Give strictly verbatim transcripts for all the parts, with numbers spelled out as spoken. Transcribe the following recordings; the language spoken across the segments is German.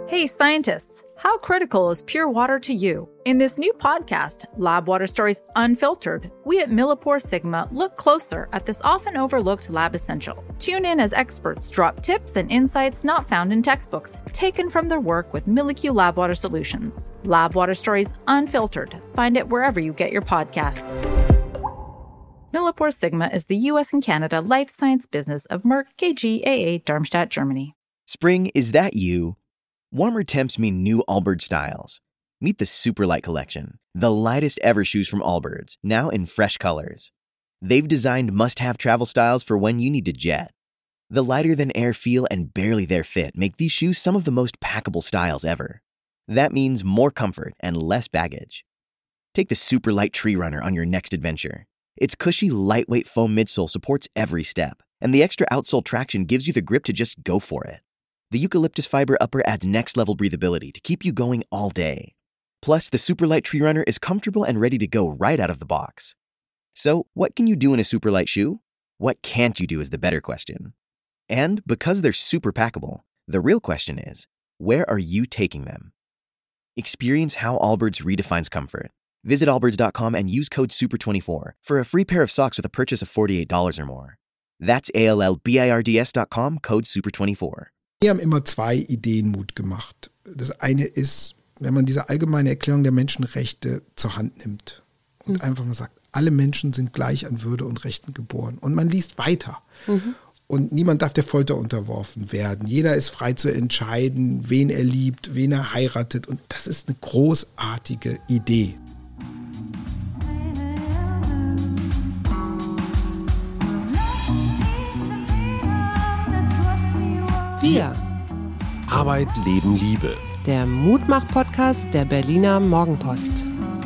Hey, scientists, how critical is pure water to you? In this new podcast, Lab Water Stories Unfiltered, we at Millipore Sigma look closer at this often overlooked lab essential. Tune in as experts drop tips and insights not found in textbooks, taken from their work with MilliQ Lab Water Solutions. Lab Water Stories Unfiltered. Find it wherever you get your podcasts. Millipore Sigma is the U S and Canada life science business of Merck K G A A Darmstadt, Germany. Spring, is that you? Warmer temps mean new Allbirds styles. Meet the Superlight Collection, the lightest ever shoes from Allbirds, now in fresh colors. They've designed must-have travel styles for when you need to jet. The lighter-than-air feel and barely-there fit make these shoes some of the most packable styles ever. That means more comfort and less baggage. Take the Superlight Tree Runner on your next adventure. Its cushy, lightweight foam midsole supports every step, and the extra outsole traction gives you the grip to just go for it. The eucalyptus fiber upper adds next-level breathability to keep you going all day. Plus, the Superlight Tree Runner is comfortable and ready to go right out of the box. So, what can you do in a Superlight shoe? What can't you do is the better question. And because they're super packable, the real question is, where are you taking them? Experience how Allbirds redefines comfort. Visit allbirds dot com and use code super twenty-four for a free pair of socks with a purchase of forty-eight dollars or more. That's A L L B I R D S dot com, code super twenty-four. Wir haben immer zwei Ideen Mut gemacht. Das eine ist, wenn man diese allgemeine Erklärung der Menschenrechte zur Hand nimmt und mhm. einfach mal sagt, alle Menschen sind gleich an Würde und Rechten geboren. Und man liest weiter. Mhm. Und niemand darf der Folter unterworfen werden. Jeder ist frei zu entscheiden, wen er liebt, wen er heiratet. Und das ist eine großartige Idee. Wir. Arbeit, Leben, Liebe. Der Mutmach-Podcast der Berliner Morgenpost.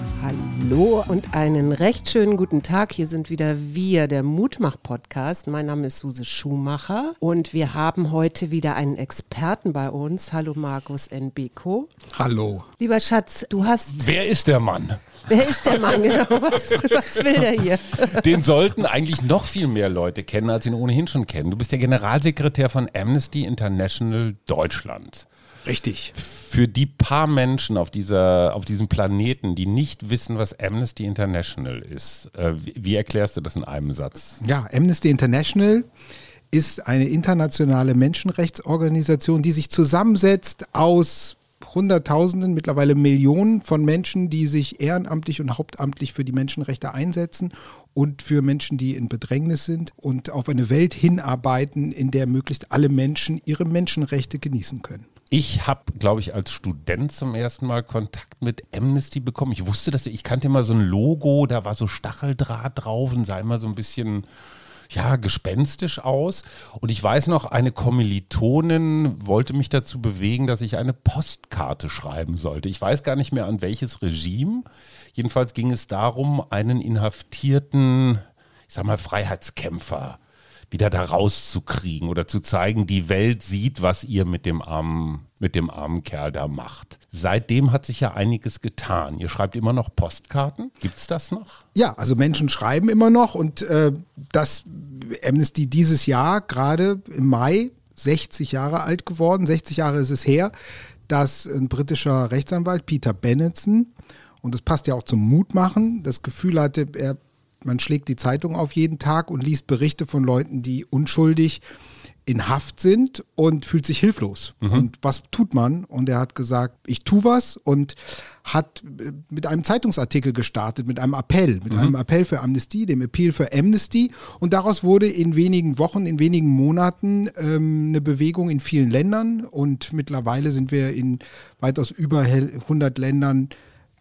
Hallo und einen recht schönen guten Tag. Hier sind wieder wir, der Mutmach-Podcast. Mein Name ist Suse Schumacher und wir haben heute wieder einen Experten bei uns. Hallo Markus N. Beko. Hallo. Lieber Schatz, du hast... Wer ist der Mann? Wer ist der Mann, genau? Was, was will der hier? Den sollten eigentlich noch viel mehr Leute kennen, als ihn ohnehin schon kennen. Du bist der Generalsekretär von Amnesty International Deutschland. Richtig. Für die paar Menschen auf, dieser, auf diesem Planeten, die nicht wissen, was Amnesty International ist, äh, wie, wie erklärst du das in einem Satz? Ja, Amnesty International ist eine internationale Menschenrechtsorganisation, die sich zusammensetzt aus Hunderttausenden, mittlerweile Millionen von Menschen, die sich ehrenamtlich und hauptamtlich für die Menschenrechte einsetzen und für Menschen, die in Bedrängnis sind und auf eine Welt hinarbeiten, in der möglichst alle Menschen ihre Menschenrechte genießen können. Ich habe, glaube ich, als Student zum ersten Mal Kontakt mit Amnesty bekommen. Ich wusste, dass ich kannte immer so ein Logo, da war so Stacheldraht drauf und sah immer so ein bisschen... ja, gespenstisch aus. Und ich weiß noch, eine Kommilitonin wollte mich dazu bewegen, dass ich eine Postkarte schreiben sollte. Ich weiß gar nicht mehr, an welches Regime. Jedenfalls ging es darum, einen inhaftierten, ich sag mal, Freiheitskämpfer wieder da rauszukriegen oder zu zeigen, die Welt sieht, was ihr mit dem armen, mit dem armen Kerl da macht. Seitdem hat sich ja einiges getan. Ihr schreibt immer noch Postkarten. Gibt's das noch? Ja, also Menschen schreiben immer noch und äh, dass Amnesty dieses Jahr gerade im Mai sechzig Jahre alt geworden, sechzig Jahre ist es her, dass ein britischer Rechtsanwalt, Peter Benenson, und das passt ja auch zum Mutmachen, das Gefühl hatte, er man schlägt die Zeitung auf jeden Tag und liest Berichte von Leuten, die unschuldig in Haft sind und fühlt sich hilflos. Mhm. Und was tut man? Und er hat gesagt, ich tue was und hat mit einem Zeitungsartikel gestartet, mit einem Appell, mit mhm. einem Appell für Amnesty, dem Appeal für Amnesty. Und daraus wurde in wenigen Wochen, in wenigen Monaten ähm, eine Bewegung in vielen Ländern. Und mittlerweile sind wir in weitaus über hundert Ländern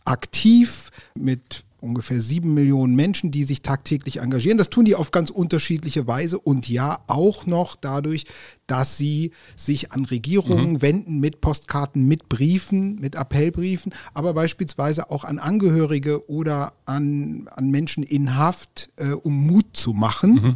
aktiv mit ungefähr sieben Millionen Menschen, die sich tagtäglich engagieren. Das tun die auf ganz unterschiedliche Weise und ja auch noch dadurch, dass sie sich an Regierungen mhm. wenden mit Postkarten, mit Briefen, mit Appellbriefen, aber beispielsweise auch an Angehörige oder an, an Menschen in Haft, äh, um Mut zu machen. Mhm.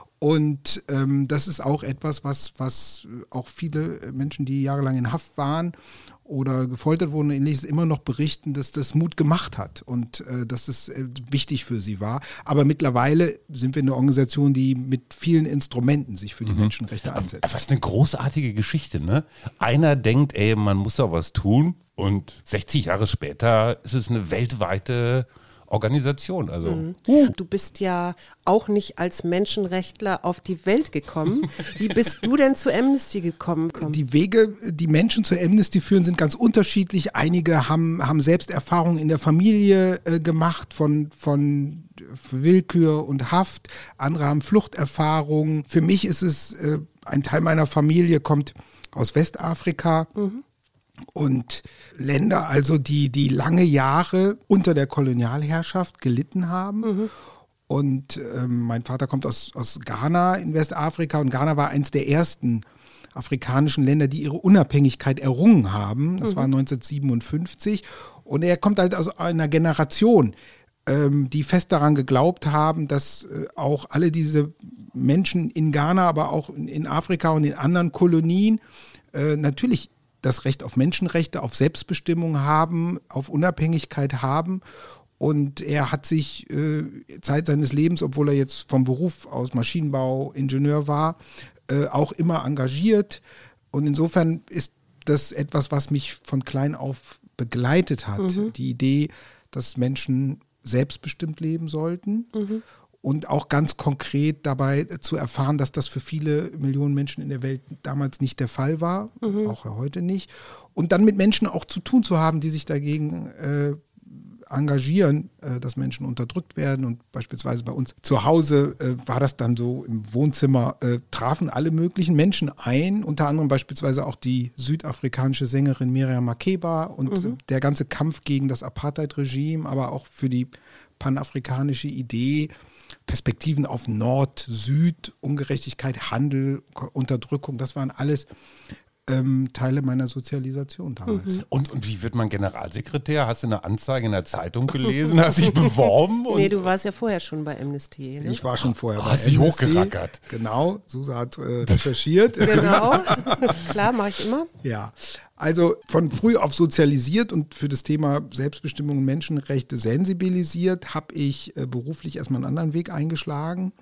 Und ähm, das ist auch etwas, was, was auch viele Menschen, die jahrelang in Haft waren oder gefoltert wurden und ähnliches, immer noch berichten, dass das Mut gemacht hat und äh, dass das äh, wichtig für sie war. Aber mittlerweile sind wir eine Organisation, die mit vielen Instrumenten sich für die mhm. Menschenrechte einsetzt. Was eine großartige Geschichte, ne? Einer denkt, ey, man muss doch was tun und sechzig Jahre später ist es eine weltweite Organisation. Also. Mhm. Uh. Du bist ja auch nicht als Menschenrechtler auf die Welt gekommen. Wie bist du denn zu Amnesty gekommen? Die Wege, die Menschen zu Amnesty führen, sind ganz unterschiedlich. Einige haben, haben selbst Erfahrungen in der Familie äh, gemacht von, von Willkür und Haft. Andere haben Fluchterfahrungen. Für mich ist es, äh, ein Teil meiner Familie kommt aus Westafrika. Mhm. Und Länder, also die, die lange Jahre unter der Kolonialherrschaft gelitten haben. Mhm. Und ähm, mein Vater kommt aus, aus Ghana in Westafrika und Ghana war eines der ersten afrikanischen Länder, die ihre Unabhängigkeit errungen haben. Das mhm. war neunzehnhundertsiebenundfünfzig. Und er kommt halt aus einer Generation, ähm, die fest daran geglaubt haben, dass äh, auch alle diese Menschen in Ghana, aber auch in, in Afrika und in anderen Kolonien äh, natürlich das Recht auf Menschenrechte, auf Selbstbestimmung haben, auf Unabhängigkeit haben. Und er hat sich äh, Zeit seines Lebens, obwohl er jetzt vom Beruf aus Maschinenbau, Ingenieur war, äh, auch immer engagiert. Und insofern ist das etwas, was mich von klein auf begleitet hat. Mhm. Die Idee, dass Menschen selbstbestimmt leben sollten. Mhm. Und auch ganz konkret dabei zu erfahren, dass das für viele Millionen Menschen in der Welt damals nicht der Fall war, mhm. auch heute nicht. Und dann mit Menschen auch zu tun zu haben, die sich dagegen äh, engagieren, äh, dass Menschen unterdrückt werden. Und beispielsweise bei uns zu Hause äh, war das dann so, im Wohnzimmer äh, trafen alle möglichen Menschen ein, unter anderem beispielsweise auch die südafrikanische Sängerin Miriam Makeba und mhm. der ganze Kampf gegen das Apartheid-Regime, aber auch für die panafrikanische Idee, Perspektiven auf Nord, Süd, Ungerechtigkeit, Handel, Unterdrückung, das waren alles ähm, Teile meiner Sozialisation damals. Mhm. Und, und wie wird man Generalsekretär? Hast du eine Anzeige in der Zeitung gelesen? Hast dich beworben? Nee, du warst ja vorher schon bei Amnesty. Ne? Ich war schon vorher oh, bei hast Amnesty. Hast dich hochgerackert. Genau, Susa hat äh, recherchiert. Genau, klar, mache ich immer. Ja, also von früh auf sozialisiert und für das Thema Selbstbestimmung und Menschenrechte sensibilisiert, habe ich äh, beruflich erstmal einen anderen Weg eingeschlagen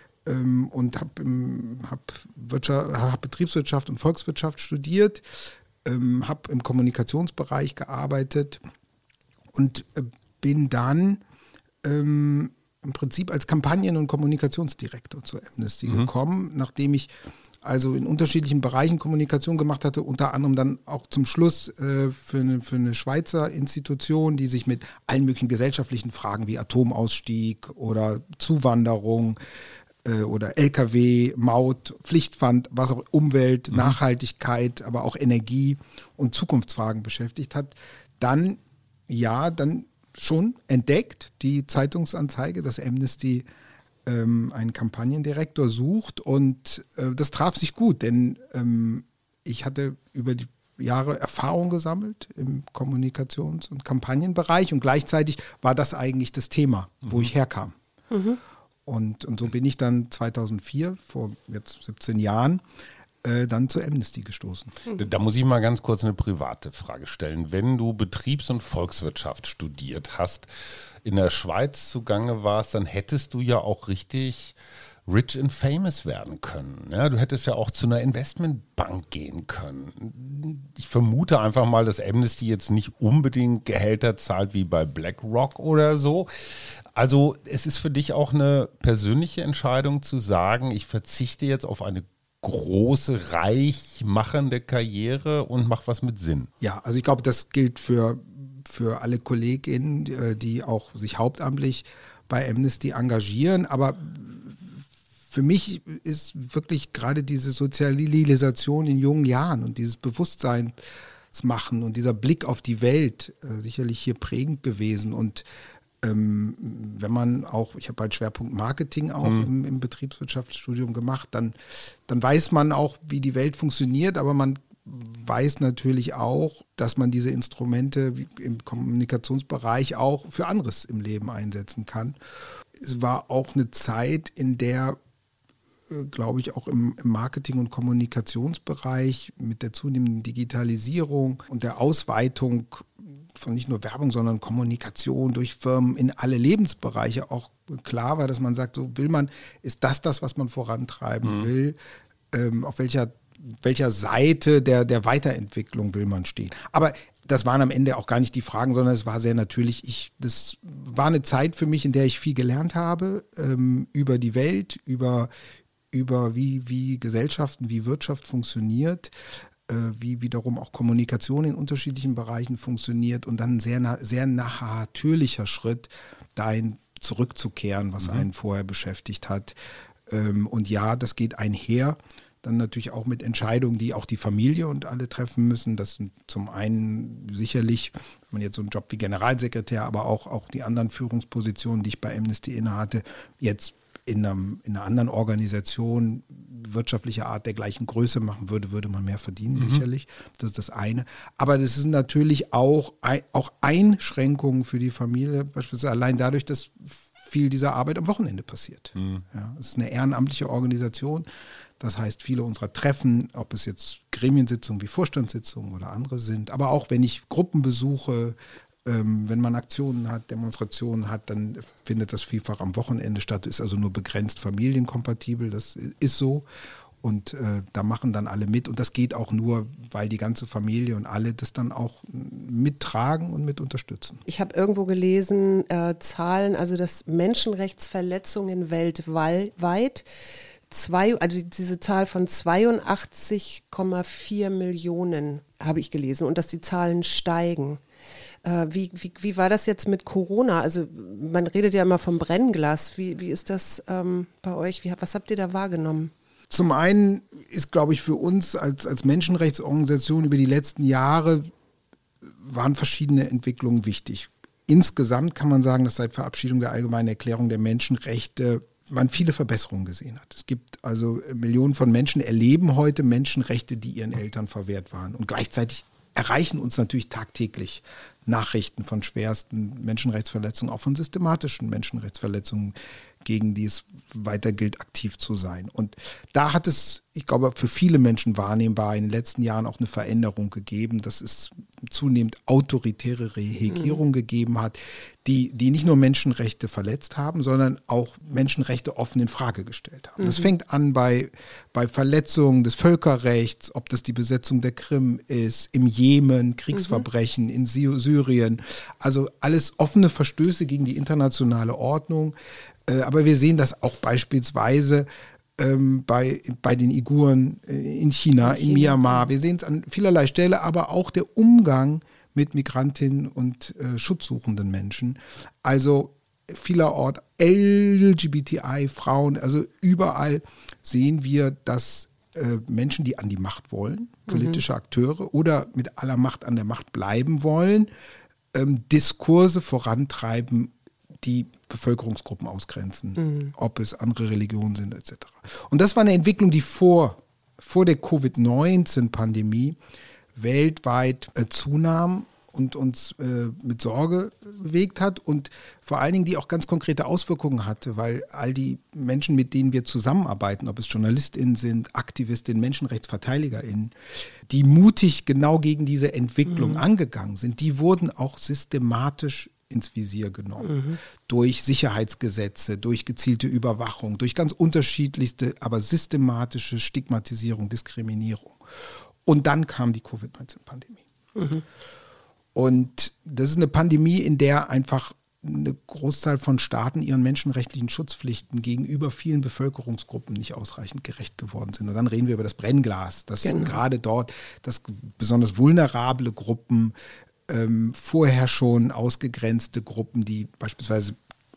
ähm, und habe hab hab Betriebswirtschaft und Volkswirtschaft studiert, ähm, habe im Kommunikationsbereich gearbeitet und äh, bin dann ähm, im Prinzip als Kampagnen- und Kommunikationsdirektor zur Amnesty mhm. gekommen, nachdem ich also in unterschiedlichen Bereichen Kommunikation gemacht hatte, unter anderem dann auch zum Schluss äh, für, eine, für eine Schweizer Institution, die sich mit allen möglichen gesellschaftlichen Fragen wie Atomausstieg oder Zuwanderung äh, oder L K W, Maut, Pflichtpfand, was auch Umwelt, mhm. Nachhaltigkeit, aber auch Energie und Zukunftsfragen beschäftigt hat. Dann, ja, dann schon entdeckt, die Zeitungsanzeige, dass Amnesty einen Kampagnendirektor sucht und äh, das traf sich gut, denn ähm, ich hatte über die Jahre Erfahrung gesammelt im Kommunikations- und Kampagnenbereich und gleichzeitig war das eigentlich das Thema, wo mhm. ich herkam. Mhm. Und, und so bin ich dann zweitausendvier, vor jetzt siebzehn Jahren, äh, dann zur Amnesty gestoßen. Da muss ich mal ganz kurz eine private Frage stellen. Wenn du Betriebs- und Volkswirtschaft studiert hast, in der Schweiz zugange warst, dann hättest du ja auch richtig rich and famous werden können. Ja, du hättest ja auch zu einer Investmentbank gehen können. Ich vermute einfach mal, dass Amnesty jetzt nicht unbedingt Gehälter zahlt wie bei BlackRock oder so. Also es ist für dich auch eine persönliche Entscheidung zu sagen, ich verzichte jetzt auf eine große, reich machende Karriere und mache was mit Sinn. Ja, also ich glaube, das gilt für für alle KollegInnen, die auch sich hauptamtlich bei Amnesty engagieren. Aber für mich ist wirklich gerade diese Sozialisation in jungen Jahren und dieses Bewusstseinsmachen und dieser Blick auf die Welt äh, sicherlich hier prägend gewesen. Und ähm, wenn man auch, ich habe halt Schwerpunkt Marketing auch mhm. im, im Betriebswirtschaftsstudium gemacht, dann, dann weiß man auch, wie die Welt funktioniert, aber man weiß natürlich auch, dass man diese Instrumente im Kommunikationsbereich auch für anderes im Leben einsetzen kann. Es war auch eine Zeit, in der glaube ich, auch im, im Marketing- und Kommunikationsbereich mit der zunehmenden Digitalisierung und der Ausweitung von nicht nur Werbung, sondern Kommunikation durch Firmen in alle Lebensbereiche auch klar war, dass man sagt, so will man, ist das das, was man vorantreiben mhm. will, ähm, auf welcher, welcher Seite der, der Weiterentwicklung will man stehen. Aber das waren am Ende auch gar nicht die Fragen, sondern es war sehr natürlich. Ich, das war eine Zeit für mich, in der ich viel gelernt habe ähm, über die Welt, über, über wie, wie Gesellschaften, wie Wirtschaft funktioniert, äh, wie wiederum auch Kommunikation in unterschiedlichen Bereichen funktioniert und dann ein sehr, sehr natürlicher Schritt, dahin zurückzukehren, was mhm. einen vorher beschäftigt hat. Ähm, und ja, das geht einher. Dann natürlich auch mit Entscheidungen, die auch die Familie und alle treffen müssen. Das sind zum einen sicherlich, wenn man jetzt so einen Job wie Generalsekretär, aber auch, auch die anderen Führungspositionen, die ich bei Amnesty innehatte, jetzt in, einem, in einer anderen Organisation wirtschaftlicher Art der gleichen Größe machen würde, würde man mehr verdienen, mhm. sicherlich. Das ist das eine. Aber das sind natürlich auch, auch Einschränkungen für die Familie, beispielsweise allein dadurch, dass viel dieser Arbeit am Wochenende passiert. Mhm. Ja, es ist eine ehrenamtliche Organisation. Das heißt, viele unserer Treffen, ob es jetzt Gremiensitzungen wie Vorstandssitzungen oder andere sind, aber auch wenn ich Gruppen besuche, ähm, wenn man Aktionen hat, Demonstrationen hat, dann findet das vielfach am Wochenende statt, ist also nur begrenzt familienkompatibel, das ist so. Und äh, da machen dann alle mit und das geht auch nur, weil die ganze Familie und alle das dann auch mittragen und mit unterstützen. Ich habe irgendwo gelesen, äh, Zahlen, also dass Menschenrechtsverletzungen weltweit Zwei, also diese Zahl von zweiundachtzig Komma vier Millionen habe ich gelesen und dass die Zahlen steigen. Äh, wie, wie, wie war das jetzt mit Corona? Also man redet ja immer vom Brennglas. Wie, wie ist das ähm, bei euch? Wie, was habt ihr da wahrgenommen? Zum einen ist, glaube ich, für uns als, als Menschenrechtsorganisation über die letzten Jahre waren verschiedene Entwicklungen wichtig. Insgesamt kann man sagen, dass seit Verabschiedung der Allgemeinen Erklärung der Menschenrechte man viele Verbesserungen gesehen hat. Es gibt also Millionen von Menschen erleben heute Menschenrechte, die ihren Eltern verwehrt waren. Und gleichzeitig erreichen uns natürlich tagtäglich Nachrichten von schwersten Menschenrechtsverletzungen, auch von systematischen Menschenrechtsverletzungen, gegen die es weiter gilt, aktiv zu sein. Und da hat es, ich glaube, für viele Menschen wahrnehmbar in den letzten Jahren auch eine Veränderung gegeben, dass es zunehmend autoritäre Regierungen mhm. gegeben hat, die, die nicht nur Menschenrechte verletzt haben, sondern auch Menschenrechte offen in Frage gestellt haben. Mhm. Das fängt an bei, bei Verletzungen des Völkerrechts, ob das die Besetzung der Krim ist, im Jemen, Kriegsverbrechen mhm. in Syrien, also alles offene Verstöße gegen die internationale Ordnung. Aber wir sehen das auch beispielsweise ähm, bei, bei den Uiguren in China, in, China. in Myanmar. Wir sehen es an vielerlei Stelle, aber auch der Umgang mit Migrantinnen und äh, schutzsuchenden Menschen. Also vielerorts L G B T I, Frauen, also überall sehen wir, dass äh, Menschen, die an die Macht wollen, politische mhm. Akteure oder mit aller Macht an der Macht bleiben wollen, ähm, Diskurse vorantreiben, die Bevölkerungsgruppen ausgrenzen, mhm. ob es andere Religionen sind et cetera. Und das war eine Entwicklung, die vor, vor der Covid neunzehn Pandemie weltweit äh, zunahm und uns äh, mit Sorge bewegt hat und vor allen Dingen die auch ganz konkrete Auswirkungen hatte, weil all die Menschen, mit denen wir zusammenarbeiten, ob es JournalistInnen sind, AktivistInnen, MenschenrechtsverteidigerInnen, die mutig genau gegen diese Entwicklung mhm. angegangen sind, die wurden auch systematisch ins Visier genommen. Mhm. Durch Sicherheitsgesetze, durch gezielte Überwachung, durch ganz unterschiedlichste, aber systematische Stigmatisierung, Diskriminierung. Und dann kam die Covid neunzehn Pandemie. Mhm. Und das ist eine Pandemie, in der einfach eine Großzahl von Staaten ihren menschenrechtlichen Schutzpflichten gegenüber vielen Bevölkerungsgruppen nicht ausreichend gerecht geworden sind. Und dann reden wir über das Brennglas, dass genau. gerade dort, dass besonders vulnerable Gruppen, ähm, vorher schon ausgegrenzte Gruppen, die beispielsweise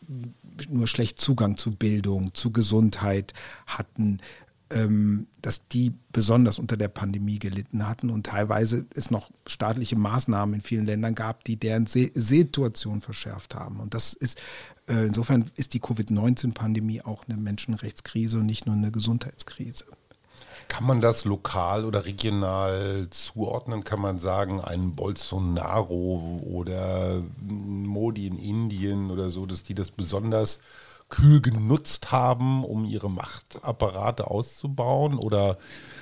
nur schlecht Zugang zu Bildung, zu Gesundheit hatten, ähm, dass die besonders unter der Pandemie gelitten hatten und teilweise es noch staatliche Maßnahmen in vielen Ländern gab, die deren Se- Situation verschärft haben. Und das ist, äh, insofern ist die Covid neunzehn Pandemie auch eine Menschenrechtskrise und nicht nur eine Gesundheitskrise. Kann man das lokal oder regional zuordnen? Kann man sagen, ein Bolsonaro oder Modi in Indien oder so, dass die das besonders kühl genutzt haben, um ihre Machtapparate auszubauen? Oder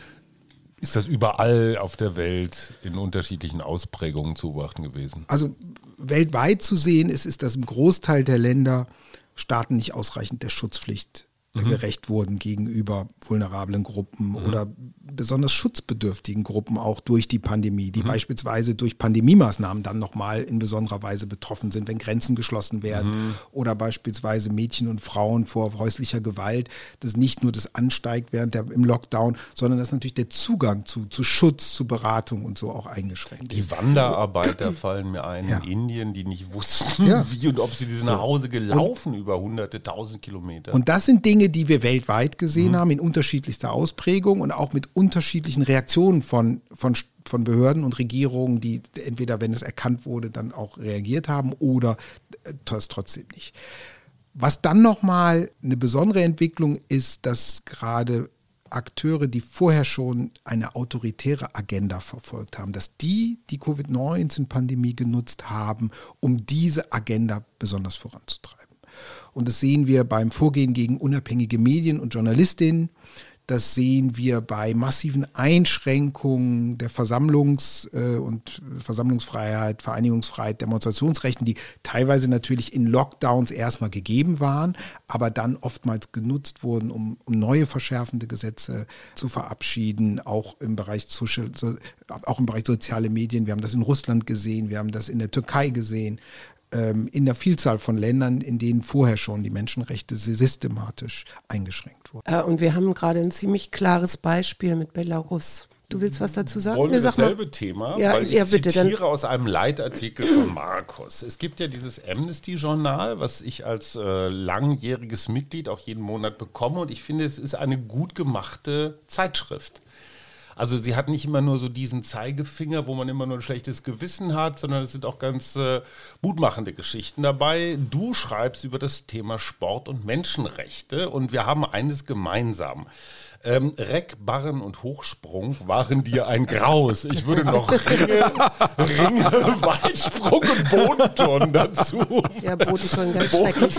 ist das überall auf der Welt in unterschiedlichen Ausprägungen zu beobachten gewesen? Also weltweit zu sehen ist, ist, dass im Großteil der Länder Staaten nicht ausreichend der Schutzpflicht mhm. gerecht wurden gegenüber vulnerablen Gruppen mhm. oder besonders schutzbedürftigen Gruppen auch durch die Pandemie, die mhm. beispielsweise durch Pandemiemaßnahmen dann nochmal in besonderer Weise betroffen sind, wenn Grenzen geschlossen werden mhm. oder beispielsweise Mädchen und Frauen vor häuslicher Gewalt, dass nicht nur das ansteigt während der im Lockdown, sondern dass natürlich der Zugang zu, zu Schutz, zu Beratung und so auch eingeschränkt ist. Die Wanderarbeiter fallen mir ein ja. in Indien, die nicht wussten, ja. wie und ob sie diese nach Hause gelaufen und, über hunderte, tausend Kilometer. Und das sind Dinge, die wir weltweit gesehen mhm. haben, in unterschiedlichster Ausprägung und auch mit unterschiedlichen Reaktionen von, von, von Behörden und Regierungen, die entweder, wenn es erkannt wurde, dann auch reagiert haben oder das trotzdem nicht. Was dann nochmal eine besondere Entwicklung ist, dass gerade Akteure, die vorher schon eine autoritäre Agenda verfolgt haben, dass die die Covid neunzehn Pandemie genutzt haben, um diese Agenda besonders voranzutreiben. Und das sehen wir beim Vorgehen gegen unabhängige Medien und Journalistinnen. Das sehen wir bei massiven Einschränkungen der Versammlungs- und Versammlungsfreiheit, Vereinigungsfreiheit, Demonstrationsrechten, die teilweise natürlich in Lockdowns erstmal gegeben waren, aber dann oftmals genutzt wurden, um, um neue verschärfende Gesetze zu verabschieden, auch im Bereich Social, auch im Bereich soziale Medien. Wir haben das in Russland gesehen, wir haben das in der Türkei gesehen, in der Vielzahl von Ländern, in denen vorher schon die Menschenrechte systematisch eingeschränkt wurden. Äh, und wir haben gerade ein ziemlich klares Beispiel mit Belarus. Du willst was dazu sagen? Wollen wir nee, sag dasselbe mal. Thema? Ja, Weil ich ja, bitte, zitiere dann. aus einem Leitartikel von Markus. Es gibt ja dieses Amnesty-Journal, was ich als äh, langjähriges Mitglied auch jeden Monat bekomme. Und ich finde, es ist eine gut gemachte Zeitschrift. Also sie hat nicht immer nur so diesen Zeigefinger, wo man immer nur ein schlechtes Gewissen hat, sondern es sind auch ganz äh, mutmachende Geschichten dabei. Du schreibst über das Thema Sport und Menschenrechte und wir haben eines gemeinsam. Ähm, Reck, Barren und Hochsprung waren dir ein Graus. Ich würde noch Ringe, Ringe, Weitsprung und Bodenturnen dazu. Ja, Bodenturnen, ganz schrecklich.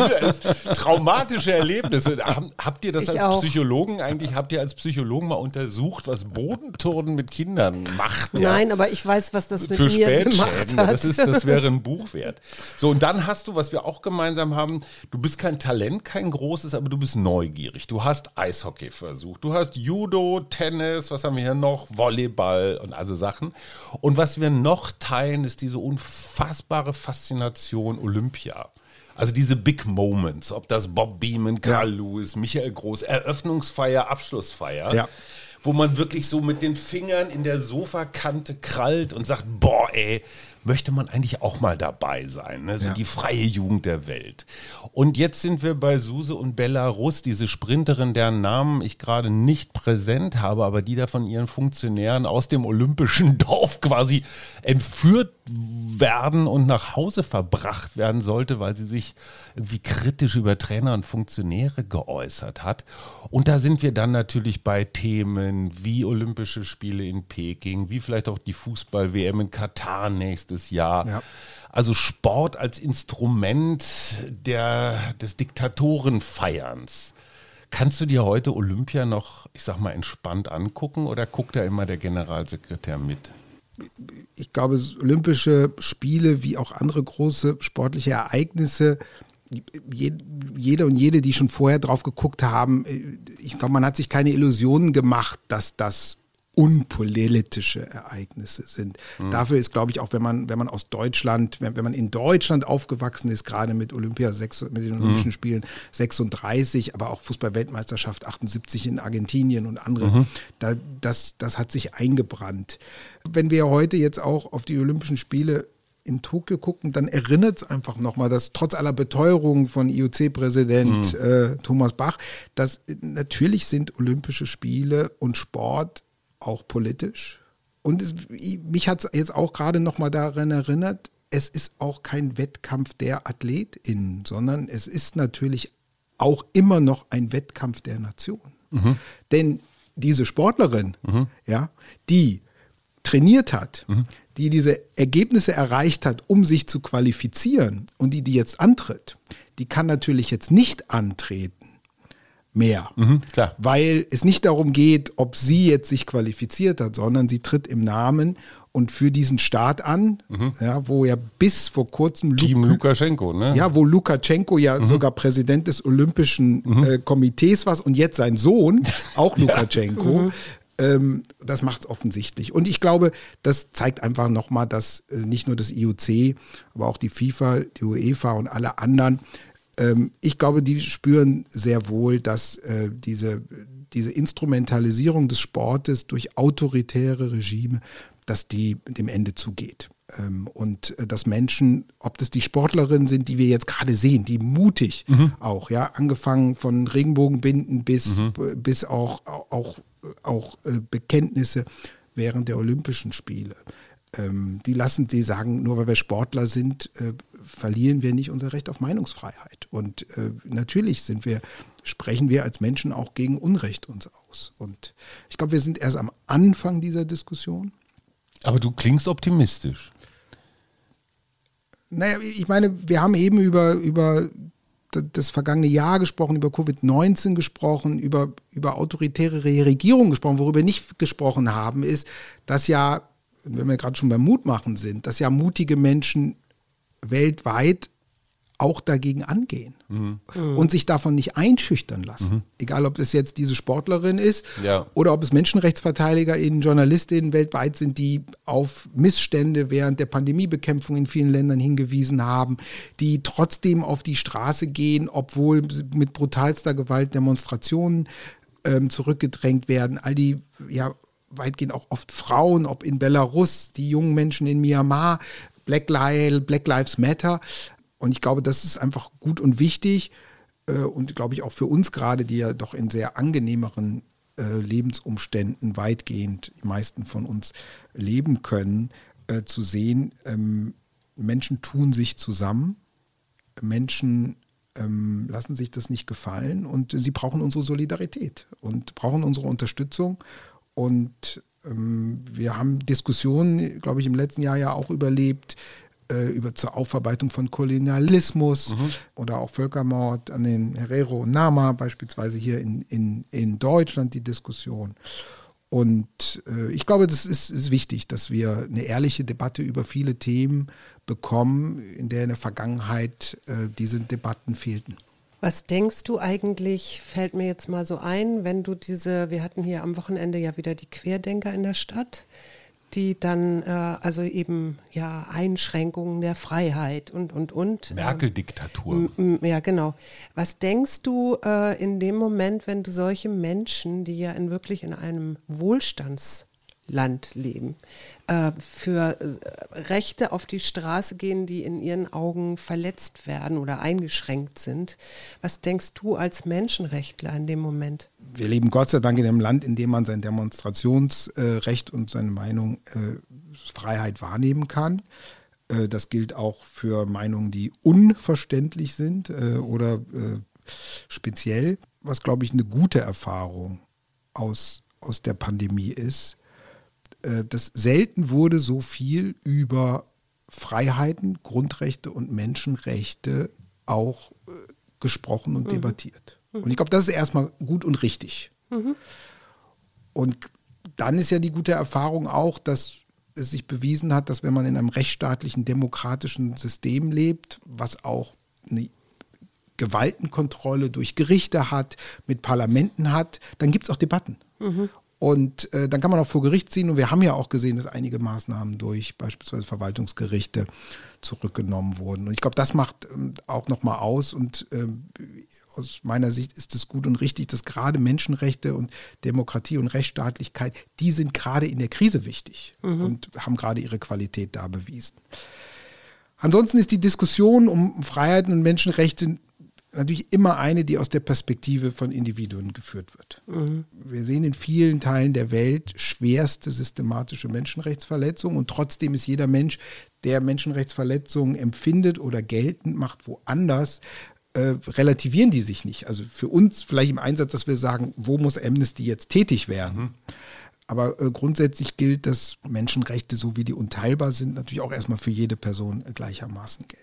Traumatische Erlebnisse. Habt ihr das Ich als auch. Psychologen eigentlich, habt ihr als Psychologen mal untersucht, was Bodenturnen mit Kindern macht? Ja? Nein, aber ich weiß, was das mit Für mir gemacht Spätschäden. hat. Das, ist, das wäre ein Buch wert. So, und dann hast du, was wir auch gemeinsam haben, du bist kein Talent, kein großes, aber du bist neugierig. Du hast Eishockey versucht. Du hast Judo, Tennis, was haben wir hier noch? Volleyball und also Sachen. Und was wir noch teilen, ist diese unfassbare Faszination Olympia. Also diese Big Moments, ob das Bob Beamon, Carl ja. Lewis, Michael Groß, Eröffnungsfeier, Abschlussfeier. Ja. Wo man wirklich so mit den Fingern in der Sofakante krallt und sagt, boah ey, möchte man eigentlich auch mal dabei sein, ne? So ja. die freie Jugend der Welt. Und jetzt sind wir bei Suse und Belarus, diese Sprinterin, deren Namen ich gerade nicht präsent habe, aber die da von ihren Funktionären aus dem olympischen Dorf quasi entführt werden und nach Hause verbracht werden sollte, weil sie sich irgendwie kritisch über Trainer und Funktionäre geäußert hat. Und da sind wir dann natürlich bei Themen wie Olympische Spiele in Peking, wie vielleicht auch die Fußball-W M in Katar nächstes Jahr. Ja. Also Sport als Instrument der, des Diktatorenfeierns. Kannst du dir heute Olympia noch, ich sag mal, entspannt angucken oder guckt da immer der Generalsekretär mit? Ich glaube, Olympische Spiele wie auch andere große sportliche Ereignisse, jeder und jede, die schon vorher drauf geguckt haben, ich glaube, man hat sich keine Illusionen gemacht, dass das unpolitische Ereignisse sind. Mhm. Dafür ist, glaube ich, auch wenn man, wenn man aus Deutschland, wenn, wenn man in Deutschland aufgewachsen ist, gerade mit Olympia, mit den Olympischen mhm. Spielen sechsunddreißig, aber auch Fußball-Weltmeisterschaft achtundsiebzig in Argentinien und andere, mhm. da, das, das hat sich eingebrannt. Wenn wir heute jetzt auch auf die Olympischen Spiele in Tokio gucken, dann erinnert es einfach nochmal, dass trotz aller Beteuerungen von I O C-Präsident mhm. äh, Thomas Bach, dass natürlich sind Olympische Spiele und Sport auch politisch. Und es, mich hat es jetzt auch gerade nochmal daran erinnert, es ist auch kein Wettkampf der AthletInnen, sondern es ist natürlich auch immer noch ein Wettkampf der Nationen. Mhm. Denn diese Sportlerin, mhm. ja, die trainiert hat, mhm. die diese Ergebnisse erreicht hat, um sich zu qualifizieren und die, die jetzt antritt, die die kann natürlich jetzt nicht antreten mehr, Mhm, klar. weil es nicht darum geht, ob sie jetzt sich qualifiziert hat, sondern sie tritt im Namen und für diesen Staat an, mhm. ja, wo ja bis vor kurzem Team Lu- Lukaschenko, ne? ja, wo Lukaschenko ja Mhm. sogar Präsident des Olympischen Mhm. äh, Komitees war und jetzt sein Sohn, auch Lukaschenko. Mhm. Ähm, das macht es offensichtlich. Und ich glaube, das zeigt einfach nochmal, dass äh, nicht nur das I O C, aber auch die FIFA, die UEFA und alle anderen, ähm, ich glaube, die spüren sehr wohl, dass äh, diese, diese Instrumentalisierung des Sportes durch autoritäre Regime, dass die dem Ende zugeht. Ähm, und äh, dass Menschen, ob das die Sportlerinnen sind, die wir jetzt gerade sehen, die mutig mhm. auch, ja, angefangen von Regenbogenbinden bis, mhm. b- bis auch, auch, auch äh, Bekenntnisse während der Olympischen Spiele. Ähm, die lassen, die sagen, nur weil wir Sportler sind, äh, verlieren wir nicht unser Recht auf Meinungsfreiheit. Und äh, natürlich sind wir, sprechen wir als Menschen auch gegen Unrecht uns aus. Und ich glaube, wir sind erst am Anfang dieser Diskussion. Aber du klingst optimistisch. Naja, ich meine, wir haben eben über, über das vergangene Jahr gesprochen, über Covid neunzehn gesprochen, über, über autoritäre Regierungen gesprochen. Worüber wir nicht gesprochen haben, ist, dass ja, wenn wir gerade schon beim Mutmachen sind, dass ja mutige Menschen weltweit auch dagegen angehen mhm. und sich davon nicht einschüchtern lassen. Mhm. Egal, ob es jetzt diese Sportlerin ist ja. oder ob es MenschenrechtsverteidigerInnen, JournalistInnen weltweit sind, die auf Missstände während der Pandemiebekämpfung in vielen Ländern hingewiesen haben, die trotzdem auf die Straße gehen, obwohl mit brutalster Gewalt Demonstrationen ähm, zurückgedrängt werden. All die, ja, weitgehend auch oft Frauen, ob in Belarus, die jungen Menschen in Myanmar, Black, Li- Black Lives Matter. Und ich glaube, das ist einfach gut und wichtig äh, und glaube ich auch für uns gerade, die ja doch in sehr angenehmeren äh, Lebensumständen weitgehend die meisten von uns leben können, äh, zu sehen, ähm, Menschen tun sich zusammen, Menschen ähm, lassen sich das nicht gefallen und sie brauchen unsere Solidarität und brauchen unsere Unterstützung. Und ähm, wir haben Diskussionen, glaube ich, im letzten Jahr ja auch überlebt, über zur Aufarbeitung von Kolonialismus mhm. oder auch Völkermord an den Herero und Nama, beispielsweise hier in, in, in Deutschland die Diskussion. Und äh, ich glaube, das ist, ist wichtig, dass wir eine ehrliche Debatte über viele Themen bekommen, in der in der Vergangenheit äh, diese Debatten fehlten. Was denkst du eigentlich, fällt mir jetzt mal so ein, wenn du diese, wir hatten hier am Wochenende ja wieder die Querdenker in der Stadt, die dann äh, also eben ja Einschränkungen der Freiheit und und und. Merkel-Diktatur. Ähm, ja, genau. Was denkst du äh, in dem Moment, wenn du solche Menschen, die ja in wirklich in einem Wohlstandsland leben, äh, für äh, Rechte auf die Straße gehen, die in ihren Augen verletzt werden oder eingeschränkt sind? Was denkst du als Menschenrechtler in dem Moment? Wir leben Gott sei Dank in einem Land, in dem man sein Demonstrationsrecht und seine Meinung, äh, Freiheit wahrnehmen kann. Äh, das gilt auch für Meinungen, die unverständlich sind äh, oder äh, speziell. Was, glaube ich, eine gute Erfahrung aus, aus der Pandemie ist, äh, dass selten wurde so viel über Freiheiten, Grundrechte und Menschenrechte auch äh, gesprochen und mhm. debattiert. Und ich glaube, das ist erstmal gut und richtig. Mhm. Und dann ist ja die gute Erfahrung auch, dass es sich bewiesen hat, dass wenn man in einem rechtsstaatlichen, demokratischen System lebt, was auch eine Gewaltenkontrolle durch Gerichte hat, mit Parlamenten hat, dann gibt es auch Debatten. Mhm. Und äh, dann kann man auch vor Gericht ziehen. Und wir haben ja auch gesehen, dass einige Maßnahmen durch beispielsweise Verwaltungsgerichte zurückgenommen wurden. Und ich glaube, das macht ähm, auch nochmal aus. Und ähm, aus meiner Sicht ist es gut und richtig, dass gerade Menschenrechte und Demokratie und Rechtsstaatlichkeit, die sind gerade in der Krise wichtig mhm. und haben gerade ihre Qualität da bewiesen. Ansonsten ist die Diskussion um Freiheiten und Menschenrechte natürlich immer eine, die aus der Perspektive von Individuen geführt wird. Mhm. Wir sehen in vielen Teilen der Welt schwerste systematische Menschenrechtsverletzungen und trotzdem ist jeder Mensch, der Menschenrechtsverletzungen empfindet oder geltend macht, woanders, äh, relativieren die sich nicht. Also für uns vielleicht im Einsatz, dass wir sagen, wo muss Amnesty jetzt tätig werden? Mhm. Aber äh, grundsätzlich gilt, dass Menschenrechte, so wie die unteilbar sind, natürlich auch erstmal für jede Person äh, gleichermaßen gelten.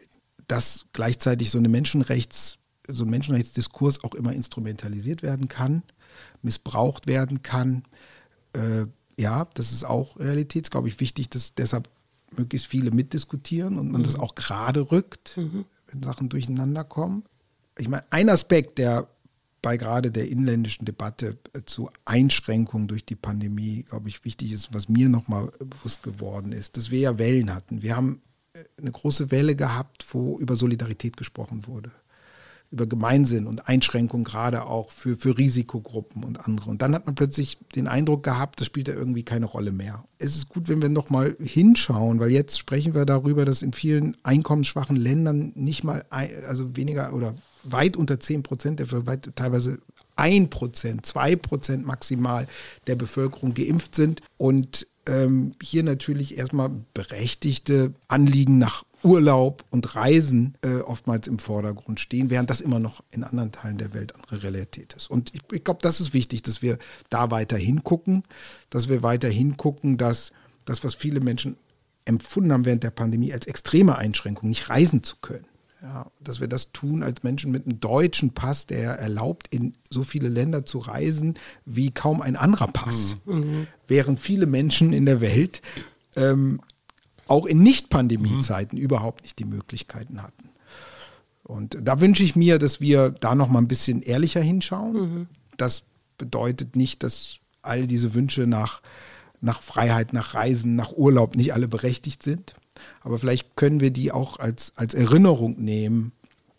dass gleichzeitig so eine Menschenrechts, so ein Menschenrechtsdiskurs auch immer instrumentalisiert werden kann, missbraucht werden kann. Äh, ja, das ist auch Realität, glaube ich, wichtig, dass deshalb möglichst viele mitdiskutieren und man mhm. das auch gerade rückt, mhm. wenn Sachen durcheinander kommen. Ich meine, ein Aspekt, der bei gerade der inländischen Debatte zu Einschränkungen durch die Pandemie, glaube ich, wichtig ist, was mir nochmal bewusst geworden ist, dass wir ja Wellen hatten. Wir haben eine große Welle gehabt, wo über Solidarität gesprochen wurde, über Gemeinsinn und Einschränkungen gerade auch für, für Risikogruppen und andere. Und dann hat man plötzlich den Eindruck gehabt, das spielt ja irgendwie keine Rolle mehr. Es ist gut, wenn wir nochmal hinschauen, weil jetzt sprechen wir darüber, dass in vielen einkommensschwachen Ländern nicht mal, also weniger oder weit unter zehn Prozent, weit, teilweise ein Prozent, zwei Prozent maximal der Bevölkerung geimpft sind und ähm, hier natürlich erstmal berechtigte Anliegen nach Urlaub und Reisen äh, oftmals im Vordergrund stehen, während das immer noch in anderen Teilen der Welt andere Realität ist. Und ich, ich glaube, das ist wichtig, dass wir da weiter hingucken, dass wir weiter hingucken, dass das, was viele Menschen empfunden haben während der Pandemie als extreme Einschränkung, nicht reisen zu können, ja, dass wir das tun als Menschen mit einem deutschen Pass, der erlaubt, in so viele Länder zu reisen wie kaum ein anderer Pass. Mhm. Während viele Menschen in der Welt ähm, auch in Nicht-Pandemie-Zeiten mhm. überhaupt nicht die Möglichkeiten hatten. Und da wünsche ich mir, dass wir da noch mal ein bisschen ehrlicher hinschauen. Mhm. Das bedeutet nicht, dass all diese Wünsche nach, nach Freiheit, nach Reisen, nach Urlaub nicht alle berechtigt sind. Aber vielleicht können wir die auch als, als Erinnerung nehmen,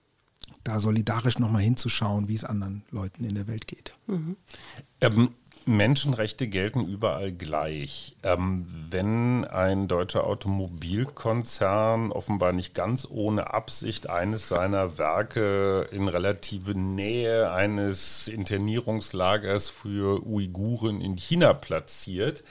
da solidarisch nochmal hinzuschauen, wie es anderen Leuten in der Welt geht. Mhm. Ähm, Menschenrechte gelten überall gleich. Ähm, wenn ein deutscher Automobilkonzern offenbar nicht ganz ohne Absicht eines seiner Werke in relative Nähe eines Internierungslagers für Uiguren in China platziert,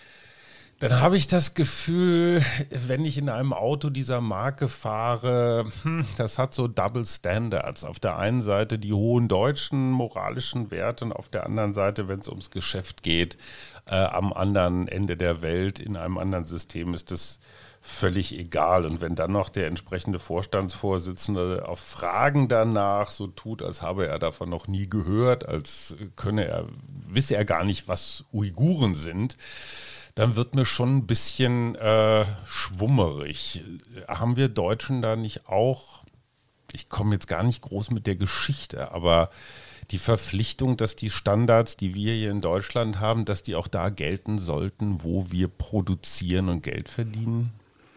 dann habe ich das Gefühl, wenn ich in einem Auto dieser Marke fahre, hm, das hat so Double Standards. Auf der einen Seite die hohen deutschen moralischen Werte und auf der anderen Seite, wenn es ums Geschäft geht, äh, am anderen Ende der Welt, in einem anderen System, ist das völlig egal. Und wenn dann noch der entsprechende Vorstandsvorsitzende auf Fragen danach so tut, als habe er davon noch nie gehört, als könne er, wisse er gar nicht, was Uiguren sind, dann wird mir schon ein bisschen äh, schwummerig. Haben wir Deutschen da nicht auch, ich komme jetzt gar nicht groß mit der Geschichte, aber die Verpflichtung, dass die Standards, die wir hier in Deutschland haben, dass die auch da gelten sollten, wo wir produzieren und Geld verdienen?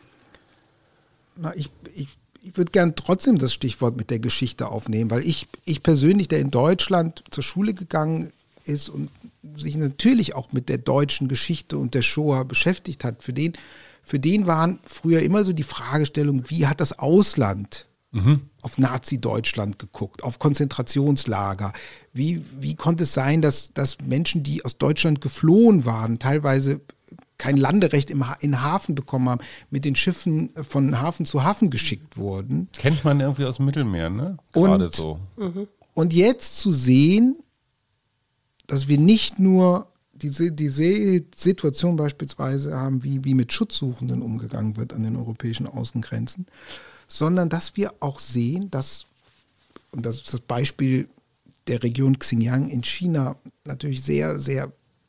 Na, ich, ich, ich würde gern trotzdem das Stichwort mit der Geschichte aufnehmen, weil ich, ich persönlich, der in Deutschland zur Schule gegangen ist und sich natürlich auch mit der deutschen Geschichte und der Shoah beschäftigt hat, für den, für den waren früher immer so die Fragestellung, wie hat das Ausland mhm. auf Nazi-Deutschland geguckt, auf Konzentrationslager? Wie, wie konnte es sein, dass, dass Menschen, die aus Deutschland geflohen waren, teilweise kein Landerecht im ha- in Hafen bekommen haben, mit den Schiffen von Hafen zu Hafen geschickt wurden? Kennt man irgendwie aus dem Mittelmeer, ne? Gerade und, so. Mhm. Und jetzt zu sehen, dass wir nicht nur diese, diese Situation beispielsweise haben, wie, wie mit Schutzsuchenden umgegangen wird an den europäischen Außengrenzen, sondern dass wir auch sehen, dass, und das ist das Beispiel der Region Xinjiang in China natürlich sehr, sehr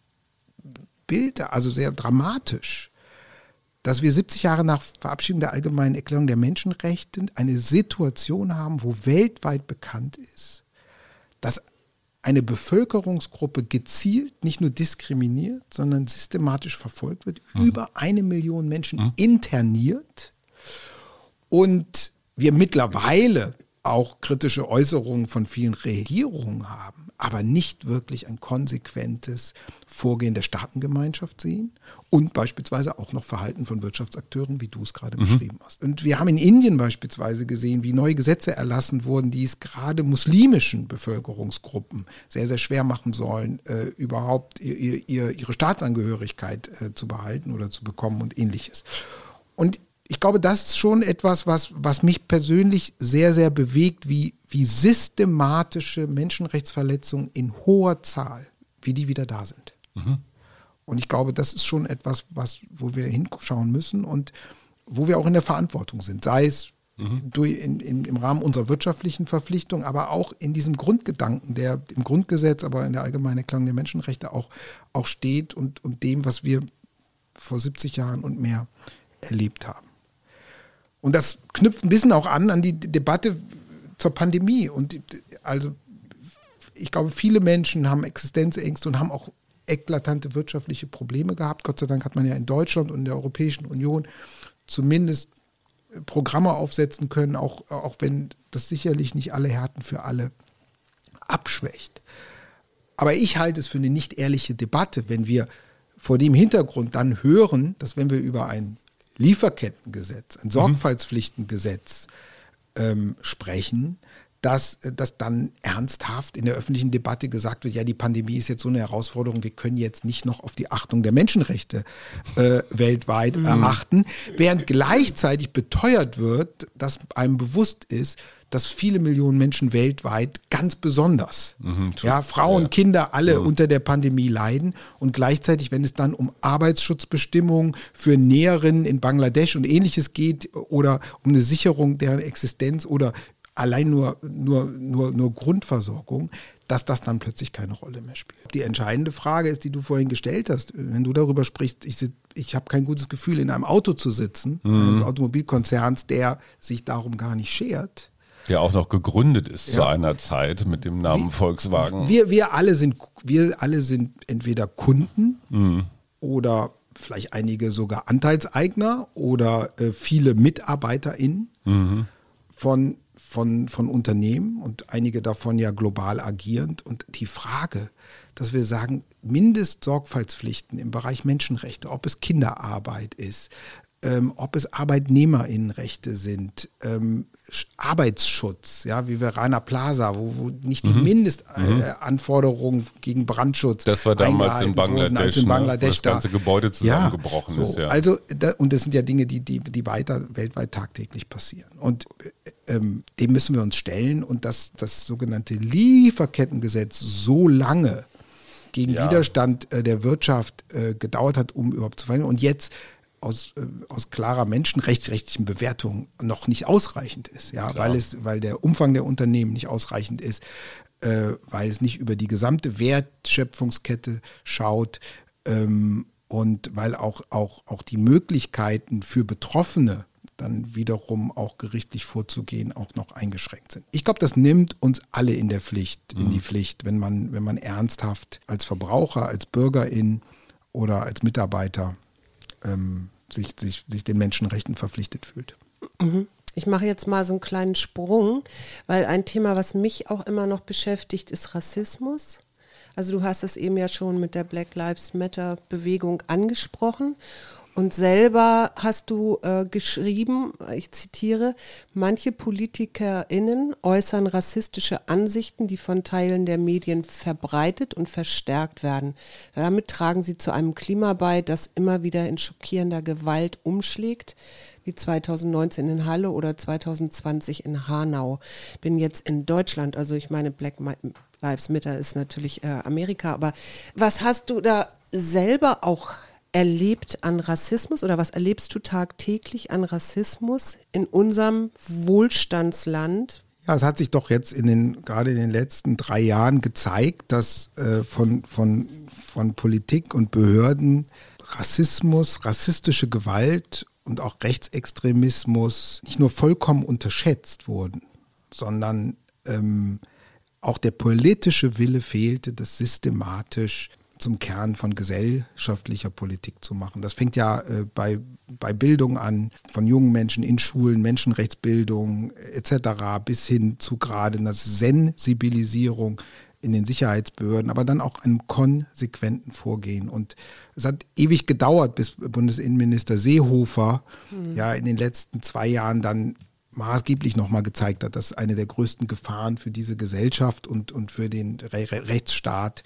bilder, also sehr dramatisch, dass wir siebzig Jahre nach Verabschiedung der Allgemeinen Erklärung der Menschenrechte eine Situation haben, wo weltweit bekannt ist, dass eine Bevölkerungsgruppe gezielt nicht nur diskriminiert, sondern systematisch verfolgt wird, mhm. über eine Million Menschen mhm. interniert und wir mittlerweile auch kritische Äußerungen von vielen Regierungen haben, aber nicht wirklich ein konsequentes Vorgehen der Staatengemeinschaft sehen und beispielsweise auch noch Verhalten von Wirtschaftsakteuren, wie du es gerade mhm. beschrieben hast. Und wir haben in Indien beispielsweise gesehen, wie neue Gesetze erlassen wurden, die es gerade muslimischen Bevölkerungsgruppen sehr, sehr schwer machen sollen, äh, überhaupt ihr, ihr, ihre Staatsangehörigkeit äh, zu behalten oder zu bekommen und ähnliches. Und ich glaube, das ist schon etwas, was, was mich persönlich sehr, sehr bewegt, wie, wie systematische Menschenrechtsverletzungen in hoher Zahl, wie die wieder da sind. Mhm. Und ich glaube, das ist schon etwas, was, wo wir hinschauen müssen und wo wir auch in der Verantwortung sind. Sei es mhm. durch, in, in, im Rahmen unserer wirtschaftlichen Verpflichtung, aber auch in diesem Grundgedanken, der im Grundgesetz, aber in der allgemeinen Erklärung der Menschenrechte auch, auch steht und, und dem, was wir vor siebzig Jahren und mehr erlebt haben. Und das knüpft ein bisschen auch an an die Debatte zur Pandemie. Und also ich glaube, viele Menschen haben Existenzängste und haben auch eklatante wirtschaftliche Probleme gehabt. Gott sei Dank hat man ja in Deutschland und in der Europäischen Union zumindest Programme aufsetzen können, auch, auch wenn das sicherlich nicht alle Härten für alle abschwächt. Aber ich halte es für eine nicht ehrliche Debatte, wenn wir vor dem Hintergrund dann hören, dass wenn wir über ein Lieferkettengesetz, ein Sorgfaltspflichtengesetz ähm, sprechen, dass, dass dann ernsthaft in der öffentlichen Debatte gesagt wird, ja, die Pandemie ist jetzt so eine Herausforderung, wir können jetzt nicht noch auf die Achtung der Menschenrechte äh, weltweit mhm. achten, während gleichzeitig beteuert wird, dass einem bewusst ist, dass viele Millionen Menschen weltweit ganz besonders, mhm, ja, Frauen, ja. Kinder, alle mhm. unter der Pandemie leiden und gleichzeitig, wenn es dann um Arbeitsschutzbestimmungen für Näherinnen in Bangladesch und Ähnliches geht oder um eine Sicherung deren Existenz oder allein nur, nur, nur, nur Grundversorgung, dass das dann plötzlich keine Rolle mehr spielt. Die entscheidende Frage ist, die du vorhin gestellt hast, wenn du darüber sprichst, ich, ich habe kein gutes Gefühl, in einem Auto zu sitzen, mhm. eines Automobilkonzerns, der sich darum gar nicht schert. Der auch noch gegründet ist ja. zu einer Zeit mit dem Namen wir, Volkswagen. Wir, wir, alle sind, wir alle sind entweder Kunden mhm. oder vielleicht einige sogar Anteilseigner oder äh, viele MitarbeiterInnen mhm. von Von, von Unternehmen und einige davon ja global agierend. Und die Frage, dass wir sagen, Mindestsorgfaltspflichten im Bereich Menschenrechte, ob es Kinderarbeit ist, ähm, ob es ArbeitnehmerInnenrechte sind, ähm, Arbeitsschutz, ja, wie wir Rana Plaza, wo, wo nicht die mhm. Mindestanforderungen äh, gegen Brandschutz das war damals in Bangladesch, wurden, als in Bangladesch ne? Wo das ganze Gebäude zusammengebrochen ja, so, ist. Ja. Also, da, und das sind ja Dinge, die, die, die weiter weltweit tagtäglich passieren. Und ähm, dem müssen wir uns stellen. Und dass das sogenannte Lieferkettengesetz so lange gegen ja. Widerstand äh, der Wirtschaft äh, gedauert hat, um überhaupt zu verhindern. Und jetzt aus, äh, aus klarer menschenrechtsrechtlichen Bewertung noch nicht ausreichend ist, ja, weil es, weil der Umfang der Unternehmen nicht ausreichend ist, äh, weil es nicht über die gesamte Wertschöpfungskette schaut ähm, und weil auch, auch, auch die Möglichkeiten für Betroffene dann wiederum auch gerichtlich vorzugehen auch noch eingeschränkt sind. Ich glaube, das nimmt uns alle in der Pflicht, in die Pflicht, wenn man, wenn man ernsthaft als Verbraucher, als Bürgerin oder als Mitarbeiter ähm, sich, sich, sich den Menschenrechten verpflichtet fühlt. Ich mache jetzt mal so einen kleinen Sprung, weil ein Thema, was mich auch immer noch beschäftigt, ist Rassismus. Also du hast es eben ja schon mit der Black Lives Matter Bewegung angesprochen. Und selber hast du äh, geschrieben, ich zitiere, manche PolitikerInnen äußern rassistische Ansichten, die von Teilen der Medien verbreitet und verstärkt werden. Damit tragen sie zu einem Klima bei, das immer wieder in schockierender Gewalt umschlägt, wie zweitausendneunzehn in Halle oder zweitausendzwanzig in Hanau. Bin jetzt in Deutschland, also ich meine Black Lives Matter ist natürlich äh, Amerika, aber was hast du da selber auch erlebt an Rassismus oder was erlebst du tagtäglich an Rassismus in unserem Wohlstandsland? Ja, es hat sich doch jetzt in den, gerade in den letzten drei Jahren gezeigt, dass äh, von, von, von Politik und Behörden Rassismus, rassistische Gewalt und auch Rechtsextremismus nicht nur vollkommen unterschätzt wurden, sondern ähm, auch der politische Wille fehlte, das systematisch zum Kern von gesellschaftlicher Politik zu machen. Das fängt ja äh, bei, bei Bildung an, von jungen Menschen in Schulen, Menschenrechtsbildung et cetera bis hin zu gerade einer Sensibilisierung in den Sicherheitsbehörden, aber dann auch einem konsequenten Vorgehen. Und es hat ewig gedauert, bis Bundesinnenminister Seehofer mhm. ja in den letzten zwei Jahren dann maßgeblich nochmal gezeigt hat, dass eine der größten Gefahren für diese Gesellschaft und, und für den Re- Rechtsstaat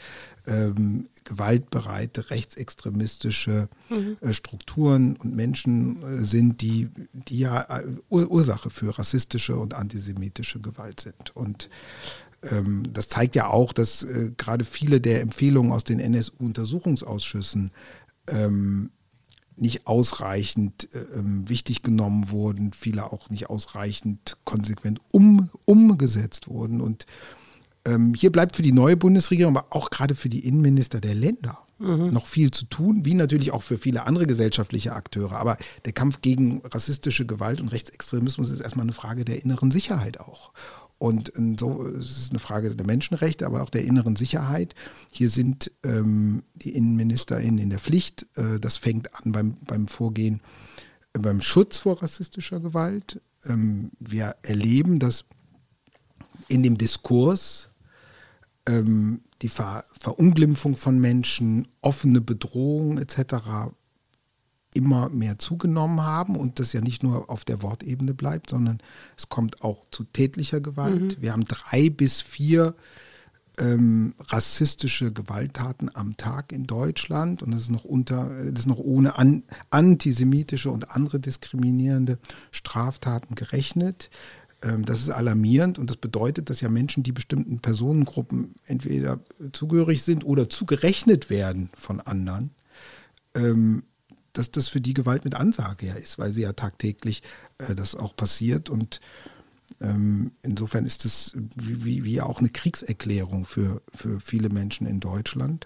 ähm, gewaltbereite, rechtsextremistische mhm. äh, Strukturen und Menschen äh, sind, die, die ja äh, Ur- Ursache für rassistische und antisemitische Gewalt sind. Und ähm, das zeigt ja auch, dass äh, gerade viele der Empfehlungen aus den N S U-Untersuchungsausschüssen ähm, nicht ausreichend äh, wichtig genommen wurden, viele auch nicht ausreichend konsequent um, umgesetzt wurden. Und ähm, hier bleibt für die neue Bundesregierung, aber auch gerade für die Innenminister der Länder mhm. noch viel zu tun, wie natürlich auch für viele andere gesellschaftliche Akteure. Aber der Kampf gegen rassistische Gewalt und Rechtsextremismus ist erstmal eine Frage der inneren Sicherheit auch. Und so es ist es eine Frage der Menschenrechte, aber auch der inneren Sicherheit. Hier sind ähm, die InnenministerInnen in der Pflicht. Äh, das fängt an beim, beim Vorgehen, äh, beim Schutz vor rassistischer Gewalt. Ähm, wir erleben, dass in dem Diskurs ähm, die Ver, Verunglimpfung von Menschen, offene Bedrohung et cetera immer mehr zugenommen haben und das ja nicht nur auf der Wortebene bleibt, sondern es kommt auch zu tätlicher Gewalt. Mhm. Wir haben drei bis vier ähm, rassistische Gewalttaten am Tag in Deutschland und das ist noch unter, das ist noch ohne an, antisemitische und andere diskriminierende Straftaten gerechnet. Ähm, das ist alarmierend und das bedeutet, dass ja Menschen, die bestimmten Personengruppen entweder zugehörig sind oder zugerechnet werden von anderen, ähm, dass das für die Gewalt mit Ansage ja ist, weil sie ja tagtäglich äh, das auch passiert. Und ähm, insofern ist das wie, wie, wie auch eine Kriegserklärung für, für viele Menschen in Deutschland.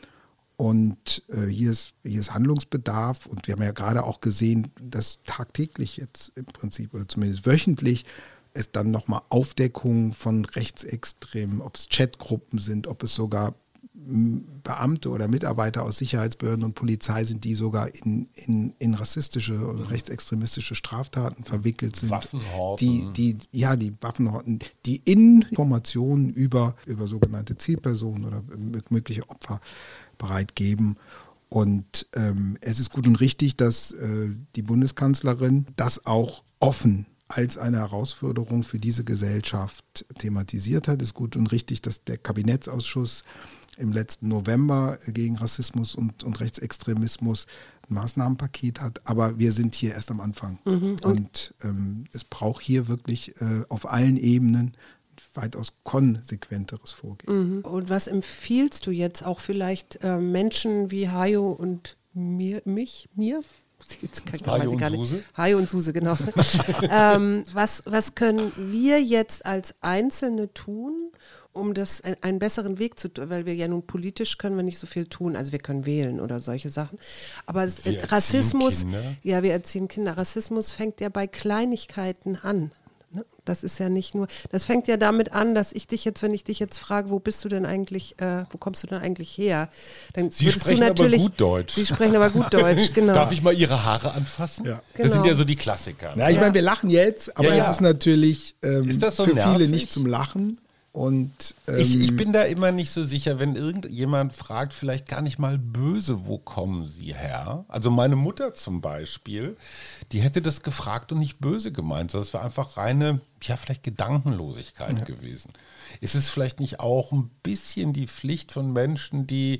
Und äh, hier, ist, hier ist Handlungsbedarf. Und wir haben ja gerade auch gesehen, dass tagtäglich jetzt im Prinzip oder zumindest wöchentlich es dann nochmal Aufdeckungen von Rechtsextremen, ob es Chatgruppen sind, ob es sogar Beamte oder Mitarbeiter aus Sicherheitsbehörden und Polizei sind, die sogar in, in, in rassistische oder rechtsextremistische Straftaten verwickelt sind. Waffenhorten. Die, die, ja, die Waffenhorten, die Informationen über, über sogenannte Zielpersonen oder mögliche Opfer bereitgeben. Und ähm, es ist gut und richtig, dass äh, die Bundeskanzlerin das auch offen als eine Herausforderung für diese Gesellschaft thematisiert hat. Es ist gut und richtig, dass der Kabinettsausschuss im letzten November gegen Rassismus und, und Rechtsextremismus ein Maßnahmenpaket hat. Aber wir sind hier erst am Anfang. Mhm. Und, und ähm, es braucht hier wirklich äh, auf allen Ebenen weitaus konsequenteres Vorgehen. Mhm. Und was empfiehlst du jetzt auch vielleicht äh, Menschen wie Hajo und mir, mich, mir? Jetzt kann, kann Hajo und gar nicht. Suse? Hajo und Suse, genau. ähm, was, was können wir jetzt als Einzelne tun, um das ein, einen besseren Weg zu tun, weil wir ja nun politisch können wir nicht so viel tun, also wir können wählen oder solche Sachen, aber es, wir Rassismus, Kinder. ja, wir erziehen Kinder, Rassismus fängt ja bei Kleinigkeiten an. Ne? Das ist ja nicht nur, das fängt ja damit an, dass ich dich jetzt, wenn ich dich jetzt frage, wo bist du denn eigentlich, äh, wo kommst du denn eigentlich her? Dann Sie würdest sprechen du natürlich, aber gut Deutsch. Sie sprechen aber gut Deutsch, genau. Darf ich mal Ihre Haare anfassen? Ja. Das sind Genau. ja so die Klassiker. Na, ich Ja. meine, wir lachen jetzt, aber Ja, ja. es ist natürlich ähm, Ist das so für nervig? viele nicht zum Lachen. Und ähm, Ich, ich bin da immer nicht so sicher, wenn irgendjemand fragt, vielleicht gar nicht mal böse, wo kommen Sie her? Also meine Mutter zum Beispiel, die hätte das gefragt und nicht böse gemeint, sondern es war einfach reine, ja vielleicht Gedankenlosigkeit ja. gewesen. Ist es vielleicht nicht auch ein bisschen die Pflicht von Menschen, die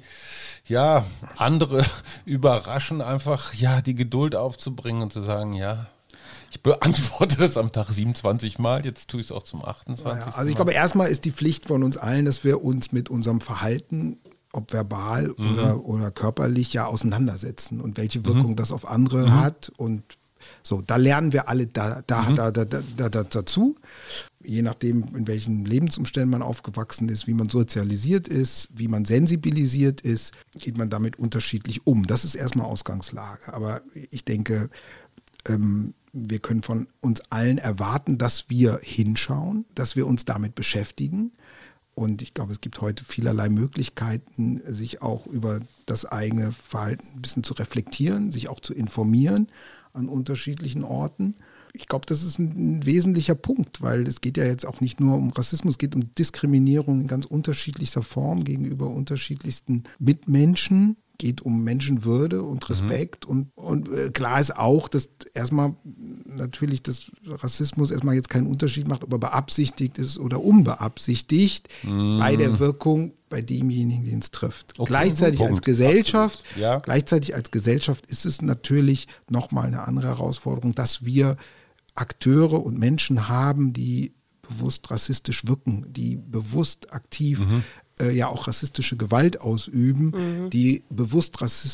ja andere überraschen, einfach ja die Geduld aufzubringen und zu sagen, ja, ich beantworte das am Tag siebenundzwanzig Mal, jetzt tue ich es auch zum achtundzwanzigsten Ja, also ich glaube, erstmal ist die Pflicht von uns allen, dass wir uns mit unserem Verhalten, ob verbal mhm. oder, oder körperlich, ja auseinandersetzen und welche Wirkung mhm. das auf andere mhm. hat. Und so, da lernen wir alle da, da, mhm. da, da, da, da, da, dazu. Je nachdem, in welchen Lebensumständen man aufgewachsen ist, wie man sozialisiert ist, wie man sensibilisiert ist, geht man damit unterschiedlich um. Das ist erstmal Ausgangslage. Aber ich denke, ähm, wir können von uns allen erwarten, dass wir hinschauen, dass wir uns damit beschäftigen. Und ich glaube, es gibt heute vielerlei Möglichkeiten, sich auch über das eigene Verhalten ein bisschen zu reflektieren, sich auch zu informieren an unterschiedlichen Orten. Ich glaube, das ist ein, ein wesentlicher Punkt, weil es geht ja jetzt auch nicht nur um Rassismus, es geht um Diskriminierung in ganz unterschiedlichster Form gegenüber unterschiedlichsten Mitmenschen. Geht um Menschenwürde und Respekt. Mhm. Und, und äh, klar ist auch, dass erstmal natürlich das Rassismus erstmal jetzt keinen Unterschied macht, ob er beabsichtigt ist oder unbeabsichtigt, mhm. bei der Wirkung bei demjenigen, den es trifft. Okay. Gleichzeitig Punkt. als Gesellschaft, ja. gleichzeitig als Gesellschaft ist es natürlich nochmal eine andere Herausforderung, dass wir Akteure und Menschen haben, die bewusst rassistisch wirken, die bewusst aktiv mhm. ja auch rassistische Gewalt ausüben, mhm. die bewusst rassistisch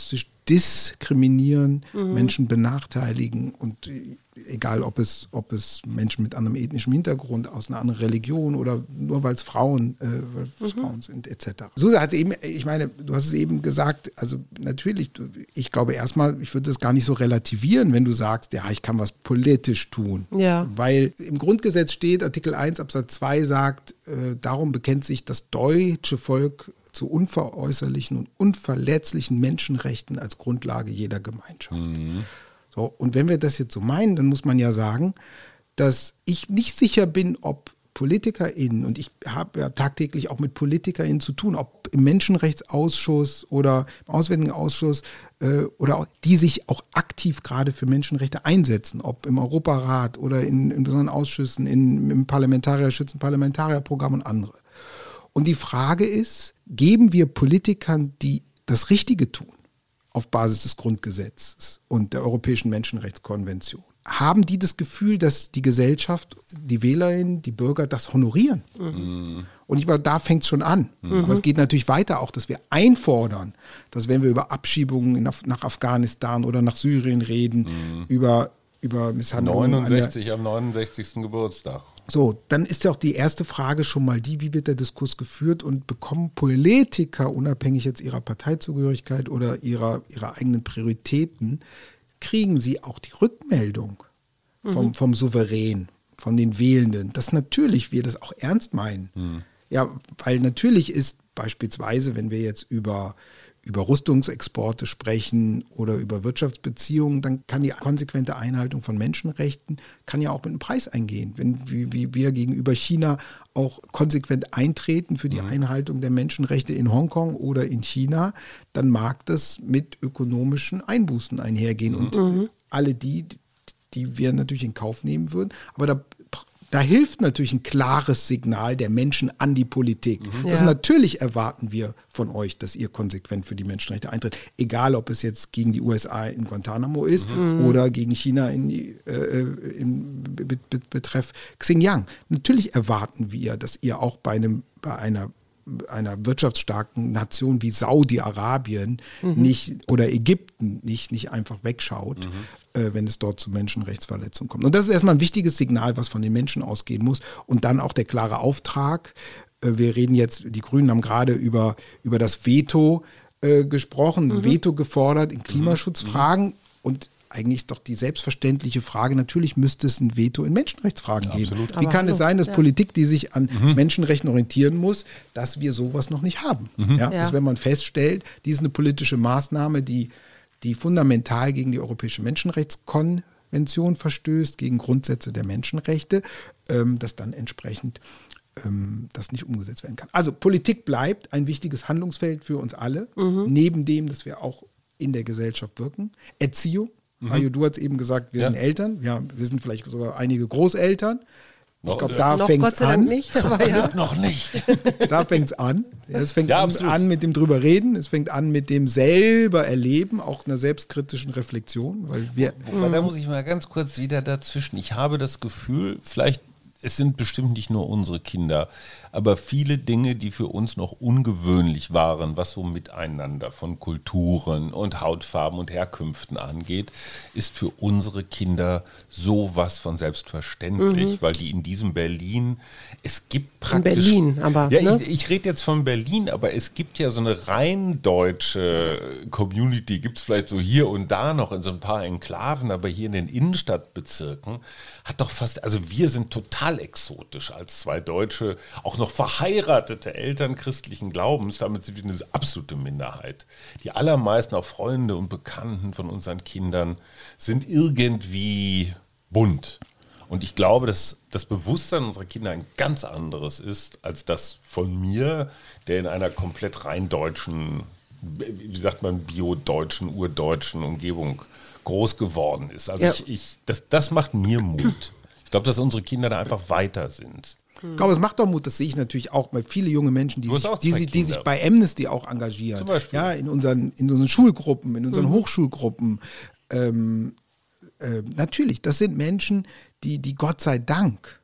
diskriminieren, mhm. Menschen benachteiligen und egal, ob es, ob es Menschen mit anderem ethnischen Hintergrund, aus einer anderen Religion oder nur weil es Frauen, äh, weil es mhm. Frauen sind, et cetera. Suse hat eben, ich meine, du hast es eben gesagt, also natürlich, ich glaube erstmal, ich würde das gar nicht so relativieren, wenn du sagst, ja, ich kann was politisch tun. Ja. Weil im Grundgesetz steht, Artikel eins Absatz zwei sagt, äh, darum bekennt sich das deutsche Volk zu unveräußerlichen und unverletzlichen Menschenrechten als Grundlage jeder Gemeinschaft. Mhm. So, und wenn wir das jetzt so meinen, dann muss man ja sagen, dass ich nicht sicher bin, ob PolitikerInnen, und ich habe ja tagtäglich auch mit PolitikerInnen zu tun, ob im Menschenrechtsausschuss oder im Auswärtigen Ausschuss äh, oder auch, die sich auch aktiv gerade für Menschenrechte einsetzen, ob im Europarat oder in, in besonderen Ausschüssen, in, im Parlamentarierschützen, Parlamentarierprogramm und andere. Und die Frage ist, geben wir Politikern, die das Richtige tun, auf Basis des Grundgesetzes und der Europäischen Menschenrechtskonvention, haben die das Gefühl, dass die Gesellschaft, die Wählerinnen, die Bürger das honorieren? Mhm. Und ich meine, da fängt es schon an. Mhm. Aber es geht natürlich weiter auch, dass wir einfordern, dass wenn wir über Abschiebungen nach, nach Afghanistan oder nach Syrien reden, mhm. über, über Misshandlungen. neunundsechzig am neunundsechzigsten Geburtstag. So, dann ist ja auch die erste Frage schon mal die, wie wird der Diskurs geführt und bekommen Politiker, unabhängig jetzt ihrer Parteizugehörigkeit oder ihrer, ihrer eigenen Prioritäten, kriegen sie auch die Rückmeldung vom, mhm. vom Souverän, von den Wählenden, dass natürlich wir das auch ernst meinen. Mhm. Ja, weil natürlich ist beispielsweise, wenn wir jetzt über über Rüstungsexporte sprechen oder über Wirtschaftsbeziehungen, dann kann die konsequente Einhaltung von Menschenrechten kann ja auch mit einem Preis eingehen. Wenn wie, wie wir gegenüber China auch konsequent eintreten für die Einhaltung der Menschenrechte in Hongkong oder in China, dann mag das mit ökonomischen Einbußen einhergehen. Und mhm. alle die, die wir natürlich in Kauf nehmen würden. Aber da Da hilft natürlich ein klares Signal der Menschen an die Politik. Mhm. Das ja. natürlich erwarten wir von euch, dass ihr konsequent für die Menschenrechte eintritt. Egal, ob es jetzt gegen die U S A in Guantanamo ist mhm. oder gegen China in, äh, in betreff Xinjiang. Natürlich erwarten wir, dass ihr auch bei einem, bei einer einer wirtschaftsstarken Nation wie Saudi-Arabien mhm. nicht oder Ägypten nicht, nicht einfach wegschaut, mhm. äh, wenn es dort zu Menschenrechtsverletzungen kommt. Und das ist erstmal ein wichtiges Signal, was von den Menschen ausgehen muss. Und dann auch der klare Auftrag. Äh, wir reden jetzt, die Grünen haben gerade über, über das Veto äh, gesprochen, mhm. Veto gefordert in Klimaschutzfragen. Mhm. Und eigentlich ist doch die selbstverständliche Frage, natürlich müsste es ein Veto in Menschenrechtsfragen geben. Absolut. Wie Aber kann hallo, es sein, dass ja. Politik, die sich an Mhm. Menschenrechten orientieren muss, dass wir sowas noch nicht haben? Mhm. Ja, Ja. Dass wenn man feststellt, dies ist eine politische Maßnahme, die, die fundamental gegen die Europäische Menschenrechtskonvention verstößt, gegen Grundsätze der Menschenrechte, ähm, dass dann entsprechend ähm, das nicht umgesetzt werden kann. Also Politik bleibt ein wichtiges Handlungsfeld für uns alle, mhm. neben dem, dass wir auch in der Gesellschaft wirken. Erziehung. Mhm. Ayo, du hast eben gesagt, wir Ja. sind Eltern, wir, haben, wir sind vielleicht sogar einige Großeltern. Ich Noch- glaube, äh, da Noch fängt Gott es sei Dank an. nicht, aber ja. Noch nicht. Da fängt es an. Ja, es fängt Ja, an, absolut. an mit dem drüber reden, es fängt an mit dem selber erleben, auch einer selbstkritischen Reflexion, weil wir Wobei, da muss ich mal ganz kurz wieder dazwischen. Ich habe das Gefühl, vielleicht, es sind bestimmt nicht nur unsere Kinder, aber viele Dinge, die für uns noch ungewöhnlich waren, was so Miteinander von Kulturen und Hautfarben und Herkünften angeht, ist für unsere Kinder sowas von selbstverständlich, weil die in diesem Berlin, es gibt praktisch... Berlin, aber, Ja, ne? ich, ich rede jetzt von Berlin, aber es gibt ja so eine rein deutsche Community, gibt es vielleicht so hier und da noch in so ein paar Enklaven, aber hier in den Innenstadtbezirken hat doch fast, also wir sind total exotisch als zwei Deutsche, auch noch verheiratete Eltern christlichen Glaubens, damit sind wir eine absolute Minderheit. Die allermeisten, auch Freunde und Bekannten von unseren Kindern, sind irgendwie bunt. Und ich glaube, dass das Bewusstsein unserer Kinder ein ganz anderes ist, als das von mir, der in einer komplett rein deutschen, wie sagt man, bio-deutschen, urdeutschen Umgebung groß geworden ist. Also Ja. ich, ich, das, das macht mir Mut. Ich glaube, dass unsere Kinder da einfach weiter sind. Ich glaube, es macht doch Mut, das sehe ich natürlich auch bei viele junge Menschen, die, Du hast sich, auch die, zwei sich, die Kinder. sich bei Amnesty auch engagieren. Zum Beispiel. Ja, in unseren, in unseren Schulgruppen, in unseren Hochschulgruppen. Ähm, äh, natürlich, das sind Menschen, die, die Gott sei Dank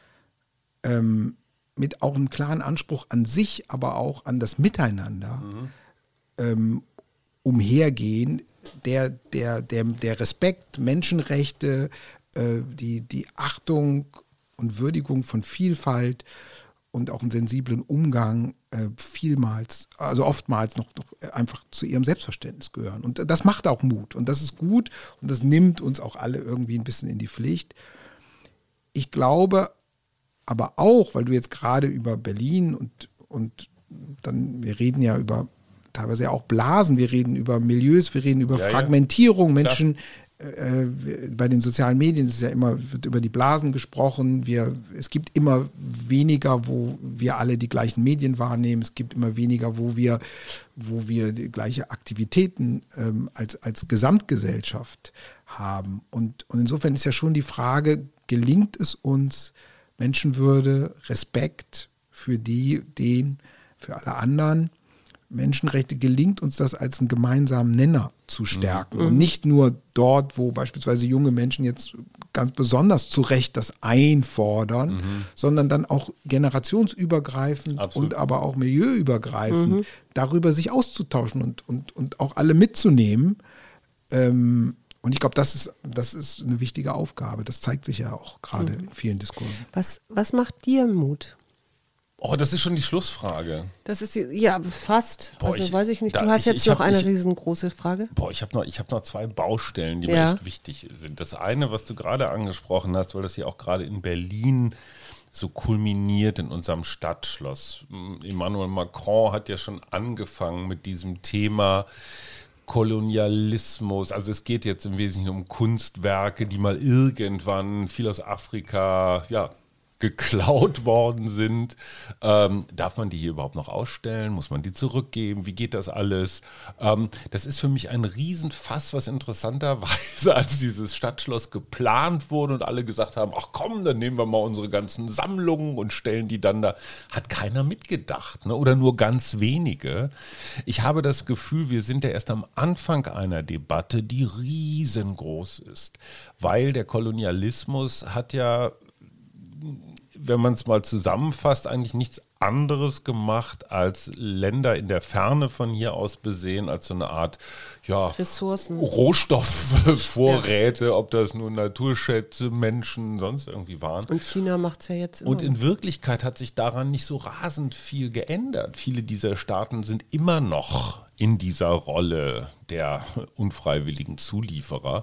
ähm, mit auch einem klaren Anspruch an sich, aber auch an das Miteinander ähm, umhergehen, der, der, der, der Respekt, Menschenrechte, äh, die, die Achtung und Würdigung von Vielfalt und auch einen sensiblen Umgang äh, vielmals, also oftmals noch, noch einfach zu ihrem Selbstverständnis gehören. Und das macht auch Mut und das ist gut und das nimmt uns auch alle irgendwie ein bisschen in die Pflicht. Ich glaube aber auch, weil du jetzt gerade über Berlin und, und dann, wir reden ja über teilweise ja auch Blasen, wir reden über Milieus, wir reden über ja, Fragmentierung, ja. Menschen äh, bei den sozialen Medien ist es ja immer, wird über die Blasen gesprochen, wir, es gibt immer weniger, wo wir alle die gleichen Medien wahrnehmen, es gibt immer weniger, wo wir, wo wir die gleiche Aktivitäten ähm, als, als Gesamtgesellschaft haben. Und, und insofern ist ja schon die Frage, gelingt es uns, Menschenwürde, Respekt für die, den, für alle anderen, Menschenrechte, gelingt uns das als einen gemeinsamen Nenner zu stärken. Mhm. Und nicht nur dort, wo beispielsweise junge Menschen jetzt ganz besonders zu Recht das einfordern, mhm. sondern dann auch generationsübergreifend Absolut. Und aber auch milieuübergreifend mhm. darüber sich auszutauschen und, und, und auch alle mitzunehmen. Ähm, und ich glaube, das ist, das ist eine wichtige Aufgabe. Das zeigt sich ja auch gerade mhm. in vielen Diskursen. Was, was macht dir Mut? Oh, das ist schon die Schlussfrage. Das ist die, ja fast. Boah, also ich, weiß ich nicht. da, du hast ich, jetzt ich noch hab, eine ich, riesengroße Frage. Boah, ich habe noch, ich hab noch zwei Baustellen, die ja. mir echt wichtig sind. Das eine, was du gerade angesprochen hast, weil das ja auch gerade in Berlin so kulminiert in unserem Stadtschloss. Emmanuel Macron hat ja schon angefangen mit diesem Thema Kolonialismus, also es geht jetzt im Wesentlichen um Kunstwerke, die mal irgendwann viel aus Afrika, ja, geklaut worden sind. Ähm, darf man die hier überhaupt noch ausstellen? Muss man die zurückgeben? Wie geht das alles? Ähm, das ist für mich ein Riesenfass, was interessanterweise, als dieses Stadtschloss geplant wurde und alle gesagt haben, ach komm, dann nehmen wir mal unsere ganzen Sammlungen und stellen die dann da, hat keiner mitgedacht, ne? Oder nur ganz wenige. Ich habe das Gefühl, wir sind ja erst am Anfang einer Debatte, die riesengroß ist, weil der Kolonialismus hat ja, wenn man es mal zusammenfasst, eigentlich nichts anderes gemacht, als Länder in der Ferne von hier aus besehen, als so eine Art ja, Ressourcen, Rohstoffvorräte, ja. Ob das nur Naturschätze, Menschen, sonst irgendwie waren. Und China macht es ja jetzt immer. Und in Wirklichkeit hat sich daran nicht so rasend viel geändert. Viele dieser Staaten sind immer noch in dieser Rolle der unfreiwilligen Zulieferer.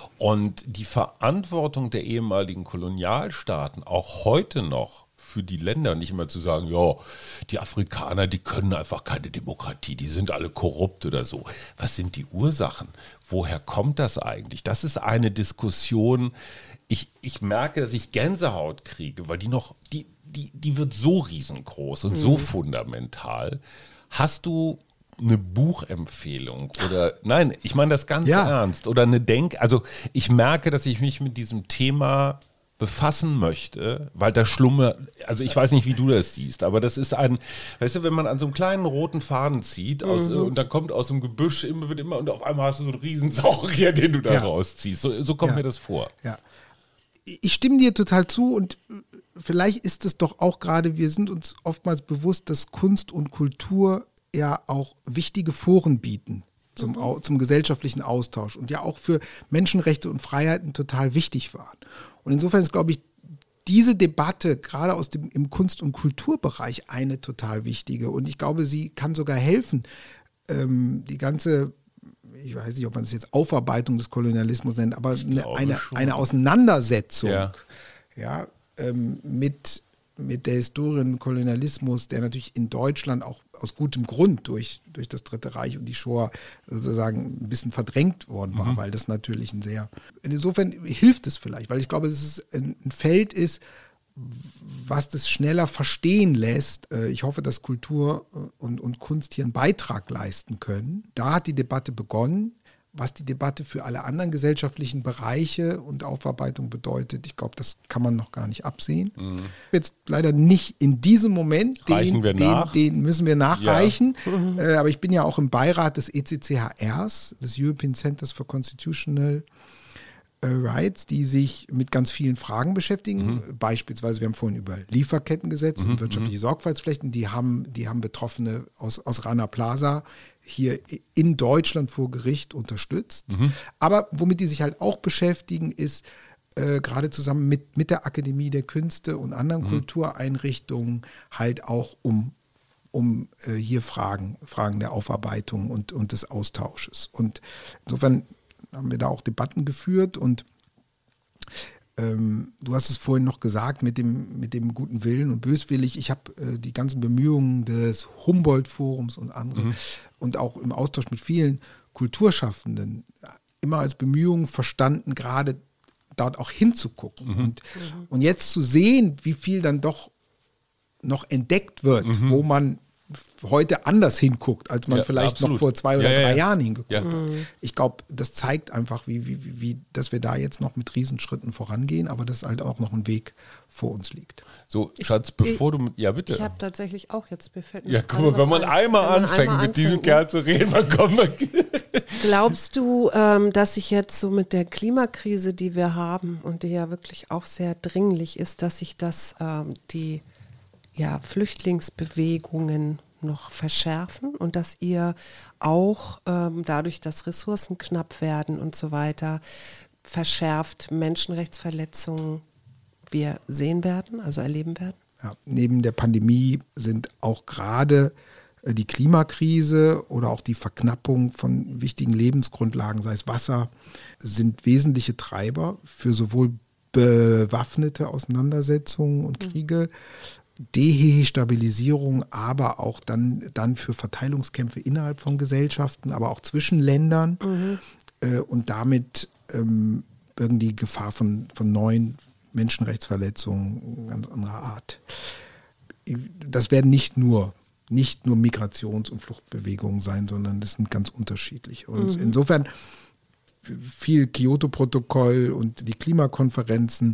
Und die Verantwortung der ehemaligen Kolonialstaaten, auch heute noch für die Länder, nicht immer zu sagen, ja, die Afrikaner, die können einfach keine Demokratie, die sind alle korrupt oder so. Was sind die Ursachen? Woher kommt das eigentlich? Das ist eine Diskussion, ich, ich merke, dass ich Gänsehaut kriege, weil die noch, die, die, die wird so riesengroß und mhm. so fundamental. Hast du eine Buchempfehlung oder, nein, ich meine das ganz ja. ernst, oder eine Denk, also ich merke, dass ich mich mit diesem Thema befassen möchte, weil da schlummert, also ich weiß nicht, wie du das siehst, aber das ist ein, weißt du, wenn man an so einem kleinen roten Faden zieht aus, mhm. und dann kommt aus dem Gebüsch immer, wird immer, und auf einmal hast du so einen riesen Saurier, den du da ja. rausziehst, so, so kommt ja. mir das vor. Ja. Ich stimme dir total zu und vielleicht ist es doch auch gerade, wir sind uns oftmals bewusst, dass Kunst und Kultur ja auch wichtige Foren bieten zum, mhm. zum gesellschaftlichen Austausch und ja auch für Menschenrechte und Freiheiten total wichtig waren. Und insofern ist, glaube ich, diese Debatte gerade aus dem im Kunst- und Kulturbereich eine total wichtige. Und ich glaube, sie kann sogar helfen, ähm, die ganze, ich weiß nicht, ob man es jetzt Aufarbeitung des Kolonialismus nennt, aber eine, eine, eine Auseinandersetzung ja. Ja, ähm, mit mit der Historie und Kolonialismus, der natürlich in Deutschland auch aus gutem Grund durch, durch das Dritte Reich und die Shoah sozusagen ein bisschen verdrängt worden war, mhm. weil das natürlich ein sehr, insofern hilft es vielleicht, weil ich glaube, dass es ein Feld ist, was das schneller verstehen lässt. Ich hoffe, dass Kultur und, und Kunst hier einen Beitrag leisten können. Da hat die Debatte begonnen. Was die Debatte für alle anderen gesellschaftlichen Bereiche und Aufarbeitung bedeutet, ich glaube, das kann man noch gar nicht absehen. Mhm. Jetzt leider nicht in diesem Moment, den, wir den, nach. den müssen wir nachreichen. Ja. Mhm. Äh, aber ich bin ja auch im Beirat des E C C H Rs, des European Centers for Constitutional Rights, die sich mit ganz vielen Fragen beschäftigen. Mhm. Beispielsweise, wir haben vorhin über Lieferkettengesetz mhm. und wirtschaftliche Sorgfaltspflichten, die haben, die haben Betroffene aus, aus Rana Plaza hier in Deutschland vor Gericht unterstützt. Mhm. Aber womit die sich halt auch beschäftigen, ist äh, gerade zusammen mit, mit der Akademie der Künste und anderen mhm. Kultureinrichtungen halt auch um, um äh, hier Fragen, Fragen der Aufarbeitung und, und des Austausches. Und insofern haben wir da auch Debatten geführt und ähm, du hast es vorhin noch gesagt mit dem, mit dem guten Willen und böswillig. Ich habe äh, die ganzen Bemühungen des Humboldt-Forums und andere mhm. und auch im Austausch mit vielen Kulturschaffenden immer als Bemühungen verstanden, gerade dort auch hinzugucken. Mhm. Und, mhm. und jetzt zu sehen, wie viel dann doch noch entdeckt wird, mhm. wo man heute anders hinguckt, als man ja, vielleicht absolut. noch vor zwei oder ja, drei ja, ja. Jahren hingeguckt ja. hat. Ich glaube, das zeigt einfach, wie, wie, wie, dass wir da jetzt noch mit Riesenschritten vorangehen, aber dass halt auch noch ein Weg vor uns liegt. So, Schatz, bevor ich, du, ja bitte. Ich habe tatsächlich auch jetzt befällt. Ja, guck mal, wenn man ein, einmal wenn man anfängt, einmal mit diesem Kerl zu reden, dann kommt man. Glaubst du, ähm, dass sich jetzt so mit der Klimakrise, die wir haben und die ja wirklich auch sehr dringlich ist, dass sich das, ähm, die ja, Flüchtlingsbewegungen noch verschärfen und dass ihr auch ähm, dadurch, dass Ressourcen knapp werden und so weiter, verschärft Menschenrechtsverletzungen wir sehen werden, also erleben werden? Ja, neben der Pandemie sind auch gerade äh, die Klimakrise oder auch die Verknappung von wichtigen Lebensgrundlagen, sei es Wasser, sind wesentliche Treiber für sowohl bewaffnete Auseinandersetzungen und Kriege, mhm. Destabilisierung, aber auch dann, dann für Verteilungskämpfe innerhalb von Gesellschaften, aber auch zwischen Ländern mhm. äh, und damit ähm, irgendwie die Gefahr von, von neuen Menschenrechtsverletzungen ganz anderer Art. Das werden nicht nur, nicht nur Migrations- und Fluchtbewegungen sein, sondern das sind ganz unterschiedliche. Und mhm. insofern viel Kyoto-Protokoll und die Klimakonferenzen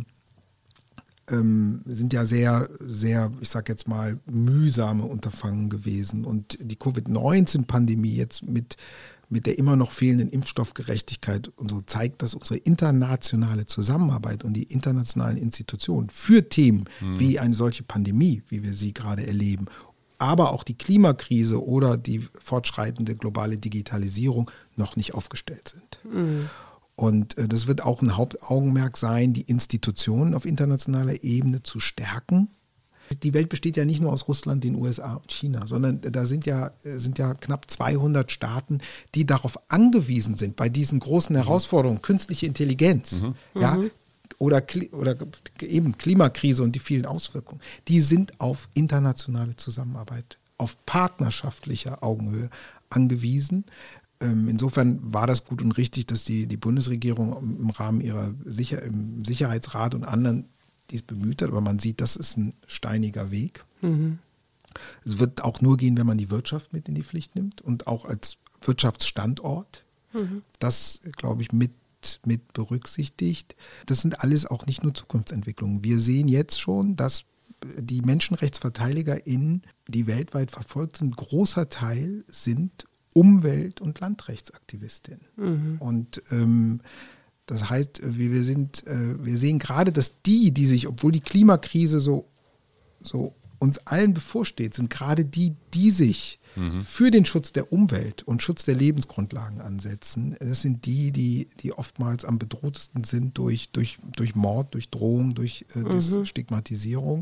Ähm, sind ja sehr, sehr, ich sag jetzt mal, mühsame Unterfangen gewesen. Und die Covid neunzehn Pandemie jetzt mit, mit der immer noch fehlenden Impfstoffgerechtigkeit und so zeigt, dass unsere internationale Zusammenarbeit und die internationalen Institutionen für Themen mhm. wie eine solche Pandemie, wie wir sie gerade erleben, aber auch die Klimakrise oder die fortschreitende globale Digitalisierung noch nicht aufgestellt sind. Mhm. Und äh, das wird auch ein Hauptaugenmerk sein, die Institutionen auf internationaler Ebene zu stärken. Die Welt besteht ja nicht nur aus Russland, den U S A und China, sondern da sind ja, sind ja knapp zweihundert Staaten, die darauf angewiesen sind, bei diesen großen Herausforderungen, künstliche Intelligenz, mhm. ja, oder, oder eben Klimakrise und die vielen Auswirkungen, die sind auf internationale Zusammenarbeit, auf partnerschaftlicher Augenhöhe angewiesen. Insofern war das gut und richtig, dass die, die Bundesregierung im Rahmen ihrer Sicher-, im Sicherheitsrat und anderen dies bemüht hat. Aber man sieht, das ist ein steiniger Weg. Mhm. Es wird auch nur gehen, wenn man die Wirtschaft mit in die Pflicht nimmt und auch als Wirtschaftsstandort. Mhm. Das, glaube ich, mit, mit berücksichtigt. Das sind alles auch nicht nur Zukunftsentwicklungen. Wir sehen jetzt schon, dass die MenschenrechtsverteidigerInnen, die weltweit verfolgt sind, großer Teil sind Umwelt- und Landrechtsaktivistin. Mhm. Und ähm, das heißt, wir, wir, sind, äh, wir sehen gerade, dass die, die sich, obwohl die Klimakrise so, so uns allen bevorsteht, sind gerade die, die sich mhm. für den Schutz der Umwelt und Schutz der Lebensgrundlagen ansetzen. Das sind die, die, die oftmals am bedrohtesten sind durch, durch, durch Mord, durch Drohung, durch äh, mhm. Stigmatisierung.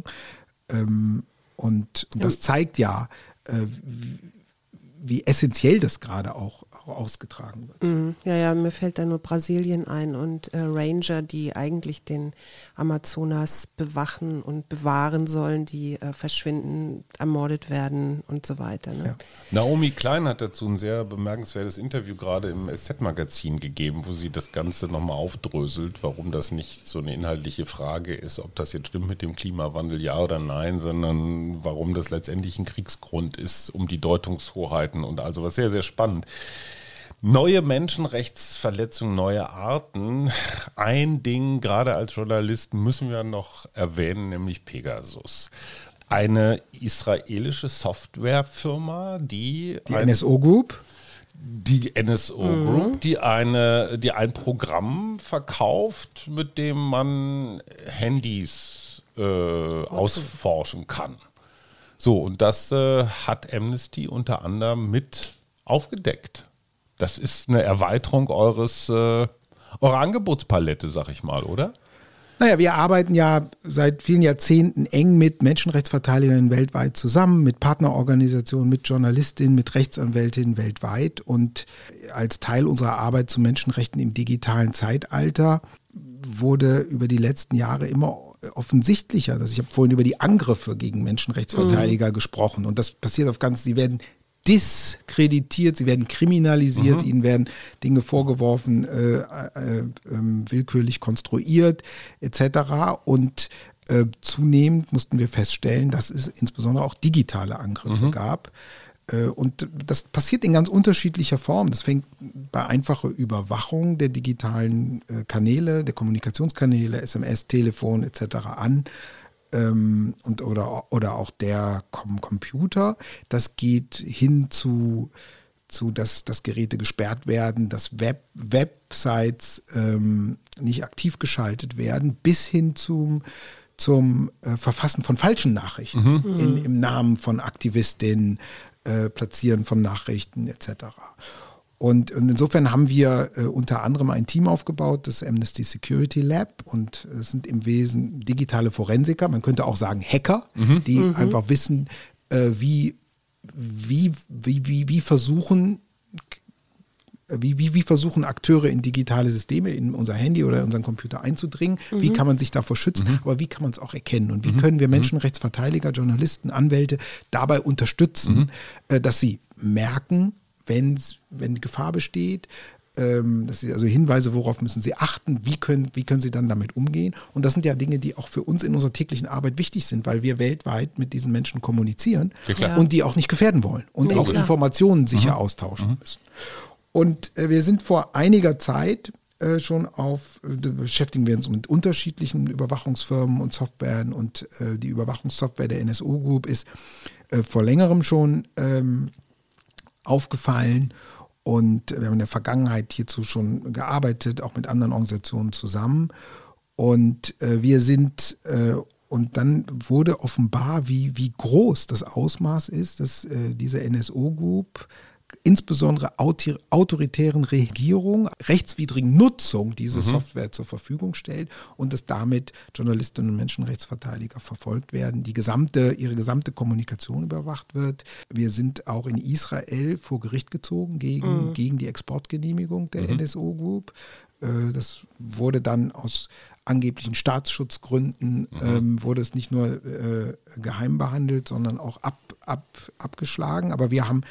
Ähm, und, und das zeigt ja, äh, wie, wie essentiell das gerade auch, auch ausgetragen wird. Mm, ja, ja, mir fällt da nur Brasilien ein und äh, Ranger, die eigentlich den Amazonas bewachen und bewahren sollen, die äh, verschwinden, ermordet werden und so weiter. Ne? Ja. Naomi Klein hat dazu ein sehr bemerkenswertes Interview gerade im S Z-Magazin gegeben, wo sie das Ganze nochmal aufdröselt, warum das nicht so eine inhaltliche Frage ist, ob das jetzt stimmt mit dem Klimawandel, ja oder nein, sondern warum das letztendlich ein Kriegsgrund ist, um die Deutungshoheiten und also was sehr, sehr spannend. Neue Menschenrechtsverletzungen, neue Arten. Ein Ding, gerade als Journalisten, müssen wir noch erwähnen, nämlich Pegasus. Eine israelische Softwarefirma, die... Die N S O Group? Die N S O mhm. Group, die, eine, die ein Programm verkauft, mit dem man Handys äh, okay. ausforschen kann. So, und das äh, hat Amnesty unter anderem mit aufgedeckt. Das ist eine Erweiterung eures, äh, eurer Angebotspalette, sag ich mal, oder? Naja, wir arbeiten ja seit vielen Jahrzehnten eng mit Menschenrechtsverteidigern weltweit zusammen, mit Partnerorganisationen, mit Journalistinnen, mit Rechtsanwältinnen weltweit. Und als Teil unserer Arbeit zu Menschenrechten im digitalen Zeitalter wurde über die letzten Jahre immer offensichtlicher, dass ich habe vorhin über die Angriffe gegen Menschenrechtsverteidiger mhm. gesprochen. Und das passiert auf ganz, sie werden diskreditiert, sie werden kriminalisiert, mhm. ihnen werden Dinge vorgeworfen, äh, äh, äh, willkürlich konstruiert et cetera. Und äh, zunehmend mussten wir feststellen, dass es insbesondere auch digitale Angriffe mhm. gab. Äh, und das passiert in ganz unterschiedlicher Form. Das fängt bei einfacher Überwachung der digitalen äh, Kanäle, der Kommunikationskanäle, S M S, Telefon et cetera an. Und, oder, oder auch der Computer. Das geht hin zu, zu dass, dass Geräte gesperrt werden, dass Web, Websites ähm, nicht aktiv geschaltet werden, bis hin zum, zum äh, Verfassen von falschen Nachrichten mhm. in, im Namen von Aktivistinnen, äh, Platzieren von Nachrichten et cetera. Und, und insofern haben wir äh, unter anderem ein Team aufgebaut, das Amnesty Security Lab, und es sind im Wesen digitale Forensiker, man könnte auch sagen Hacker, mhm. die mhm. einfach wissen, äh, wie, wie, wie, wie, wie versuchen Wie, wie, wie versuchen Akteure in digitale Systeme, in unser Handy oder in unseren Computer einzudringen? Mhm. Wie kann man sich davor schützen? Mhm. Aber wie kann man es auch erkennen? Und wie mhm. können wir Menschenrechtsverteidiger, Journalisten, Anwälte dabei unterstützen, mhm. dass sie merken, wenn, wenn Gefahr besteht, ähm, dass sie, also Hinweise, worauf müssen sie achten, wie können, wie können sie dann damit umgehen? Und das sind ja Dinge, die auch für uns in unserer täglichen Arbeit wichtig sind, weil wir weltweit mit diesen Menschen kommunizieren ja, und die auch nicht gefährden wollen und nee, auch klar. Informationen sicher mhm. austauschen mhm. müssen. Und äh, wir sind vor einiger Zeit äh, schon auf, äh, beschäftigen wir uns mit unterschiedlichen Überwachungsfirmen und Softwaren, und äh, die Überwachungssoftware der N S O Group ist äh, vor längerem schon ähm, aufgefallen, und wir haben in der Vergangenheit hierzu schon gearbeitet, auch mit anderen Organisationen zusammen, und äh, wir sind äh, und dann wurde offenbar, wie, wie groß das Ausmaß ist, dass äh, diese N S O Group insbesondere autoritären Regierungen rechtswidrigen Nutzung dieser mhm. Software zur Verfügung stellt und dass damit Journalistinnen und Menschenrechtsverteidiger verfolgt werden, die gesamte, ihre gesamte Kommunikation überwacht wird. Wir sind auch in Israel vor Gericht gezogen gegen, mhm. gegen die Exportgenehmigung der mhm. N S O Group. Das wurde dann aus angeblichen Staatsschutzgründen, mhm. ähm, wurde es nicht nur äh, geheim behandelt, sondern auch ab, ab, abgeschlagen. Aber wir haben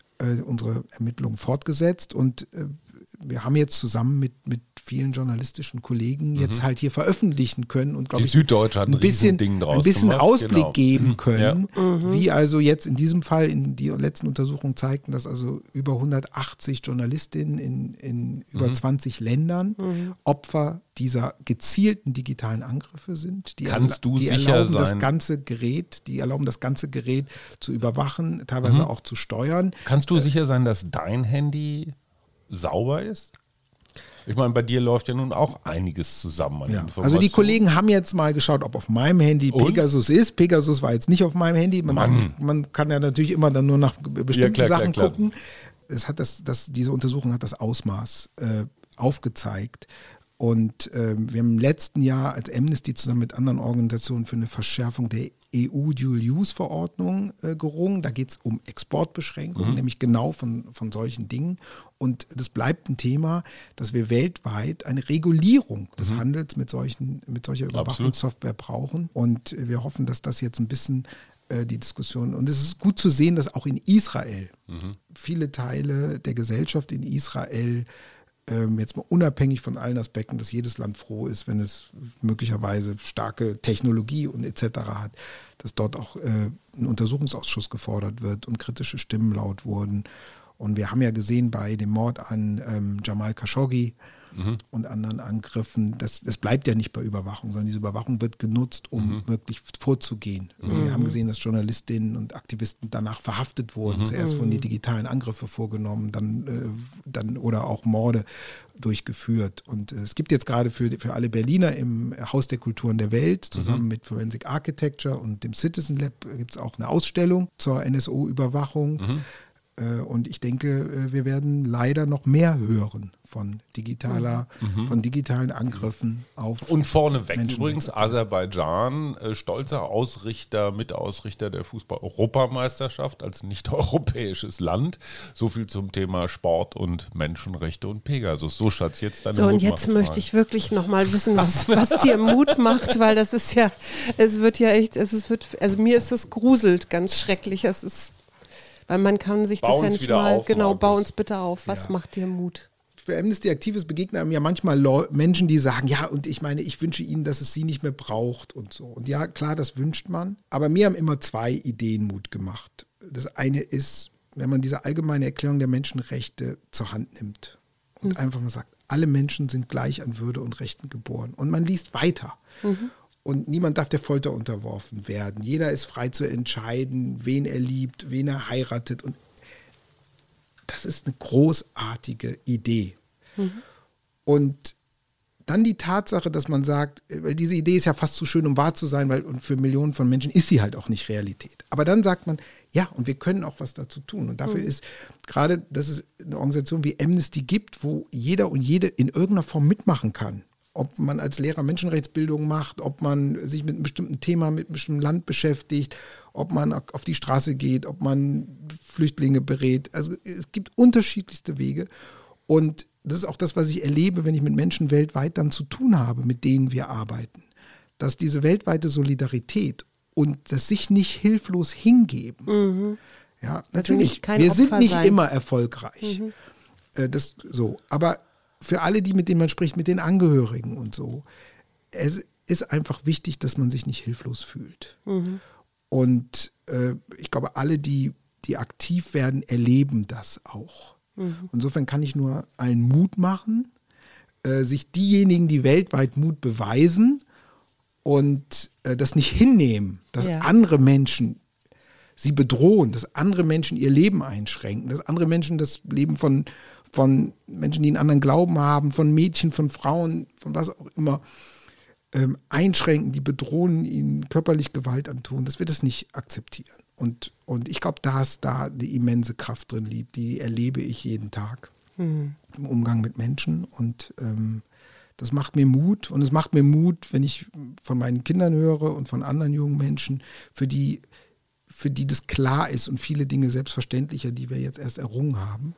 unsere Ermittlungen fortgesetzt, und äh, wir haben jetzt zusammen mit, mit vielen journalistischen Kollegen mhm. jetzt halt hier veröffentlichen können und, glaube ich, Süddeutsche hat ein bisschen, Ding draus ein bisschen gemacht. Ausblick genau. geben können, ja. mhm. wie also jetzt in diesem Fall, in die letzten Untersuchungen zeigten, dass also über hundertachtzig Journalistinnen in, in über mhm. zwanzig Ländern mhm. Opfer dieser gezielten digitalen Angriffe sind. Die, Kannst du die sicher erlauben sein? das ganze Gerät, die erlauben das ganze Gerät zu überwachen, teilweise mhm. auch zu steuern. Kannst du äh, sicher sein, dass dein Handy sauber ist? Ich meine, bei dir läuft ja nun auch einiges zusammen an ja. Informationen. Also die Kollegen haben jetzt mal geschaut, ob auf meinem Handy und? Pegasus ist. Pegasus war jetzt nicht auf meinem Handy. Man, Mann. man kann ja natürlich immer dann nur nach bestimmten ja, klar, Sachen klar, klar. gucken. Es hat das, das, diese Untersuchung hat das Ausmaß äh, aufgezeigt. Und äh, wir haben im letzten Jahr als Amnesty zusammen mit anderen Organisationen für eine Verschärfung der E U-Dual-Use-Verordnung äh, gerungen. Da geht es um Exportbeschränkungen, mhm. nämlich genau von, von solchen Dingen. Und das bleibt ein Thema, dass wir weltweit eine Regulierung des mhm. Handels mit, solchen, mit solcher Überwachungssoftware brauchen. Und wir hoffen, dass das jetzt ein bisschen äh, die Diskussion, und es ist gut zu sehen, dass auch in Israel mhm. viele Teile der Gesellschaft in Israel jetzt mal unabhängig von allen Aspekten, dass jedes Land froh ist, wenn es möglicherweise starke Technologie und et cetera hat, dass dort auch äh, ein Untersuchungsausschuss gefordert wird und kritische Stimmen laut wurden. Und wir haben ja gesehen bei dem Mord an ähm, Jamal Khashoggi mhm. und anderen Angriffen, das, das bleibt ja nicht bei Überwachung, sondern diese Überwachung wird genutzt, um mhm. wirklich vorzugehen. Mhm. Wir haben gesehen, dass Journalistinnen und Aktivisten danach verhaftet wurden. Mhm. Zuerst wurden die digitalen Angriffe vorgenommen, dann, äh, dann oder auch Morde durchgeführt. Und äh, es gibt jetzt gerade für, für alle Berliner im Haus der Kulturen der Welt, zusammen mhm. mit Forensic Architecture und dem Citizen Lab, gibt es auch eine Ausstellung zur N S O-Überwachung. Mhm. Und ich denke, wir werden leider noch mehr hören von digitaler, mhm. von digitalen Angriffen auf Und vorneweg übrigens Aserbaidschan, äh, stolzer Ausrichter, Mitausrichter der Fußball-Europameisterschaft als nicht-europäisches Land. So viel zum Thema Sport und Menschenrechte und Pegasus. So, Schatz, jetzt deine So, und jetzt möchte ich wirklich nochmal wissen, was, was dir Mut macht, weil das ist ja, es wird ja echt, es wird, also mir ist es gruselt, ganz schrecklich. Es ist, weil man kann sich bau das ja nicht mal, auf, genau, Markus. Bau uns bitte auf. Was ja. macht dir Mut? Für Amnesty Aktives begegnen einem ja manchmal Leu- Menschen, die sagen, ja, und ich meine, ich wünsche ihnen, dass es sie nicht mehr braucht und so. Und ja, klar, das wünscht man. Aber mir haben immer zwei Ideen Mut gemacht. Das eine ist, wenn man diese allgemeine Erklärung der Menschenrechte zur Hand nimmt und mhm. einfach mal sagt, alle Menschen sind gleich an Würde und Rechten geboren. Und man liest weiter. Mhm. Und niemand darf der Folter unterworfen werden. Jeder ist frei zu entscheiden, wen er liebt, wen er heiratet. Und das ist eine großartige Idee. Mhm. Und dann die Tatsache, dass man sagt, weil diese Idee ist ja fast zu schön, um wahr zu sein, weil und für Millionen von Menschen ist sie halt auch nicht Realität. Aber dann sagt man, ja, und wir können auch was dazu tun. Und dafür mhm. ist gerade, dass es eine Organisation wie Amnesty gibt, wo jeder und jede in irgendeiner Form mitmachen kann. Ob man als Lehrer Menschenrechtsbildung macht, ob man sich mit einem bestimmten Thema, mit einem bestimmten Land beschäftigt, ob man auf die Straße geht, ob man Flüchtlinge berät. Also es gibt unterschiedlichste Wege. Und das ist auch das, was ich erlebe, wenn ich mit Menschen weltweit dann zu tun habe, mit denen wir arbeiten. Dass diese weltweite Solidarität und das sich nicht hilflos hingeben. Mhm. Ja, natürlich, kein wir Opfer sind nicht sein. immer erfolgreich. Mhm. Äh, das so, aber für alle, die mit denen man spricht, mit den Angehörigen und so, es ist einfach wichtig, dass man sich nicht hilflos fühlt. Mhm. Und äh, ich glaube, alle, die, die aktiv werden, erleben das auch. Mhm. Insofern kann ich nur allen Mut machen, äh, sich diejenigen, die weltweit Mut beweisen und äh, das nicht hinnehmen, dass ja. andere Menschen sie bedrohen, dass andere Menschen ihr Leben einschränken, dass andere Menschen das Leben von von Menschen, die einen anderen Glauben haben, von Mädchen, von Frauen, von was auch immer, ähm, einschränken, die bedrohen, ihnen körperlich Gewalt antun, dass wir das nicht akzeptieren. Und, und ich glaube, dass da die immense Kraft drin liegt, die erlebe ich jeden Tag mhm. im Umgang mit Menschen. Und ähm, das macht mir Mut. Und es macht mir Mut, wenn ich von meinen Kindern höre und von anderen jungen Menschen, für die, für die das klar ist und viele Dinge selbstverständlicher, die wir jetzt erst errungen haben.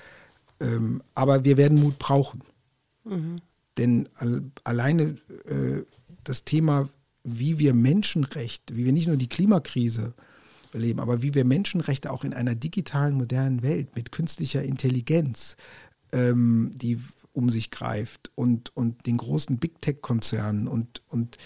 Ähm, aber wir werden Mut brauchen. Mhm. Denn al- alleine äh, das Thema, wie wir Menschenrechte, wie wir nicht nur die Klimakrise erleben, aber wie wir Menschenrechte auch in einer digitalen, modernen Welt mit künstlicher Intelligenz, ähm, die um sich greift und, und den großen Big-Tech-Konzernen und, und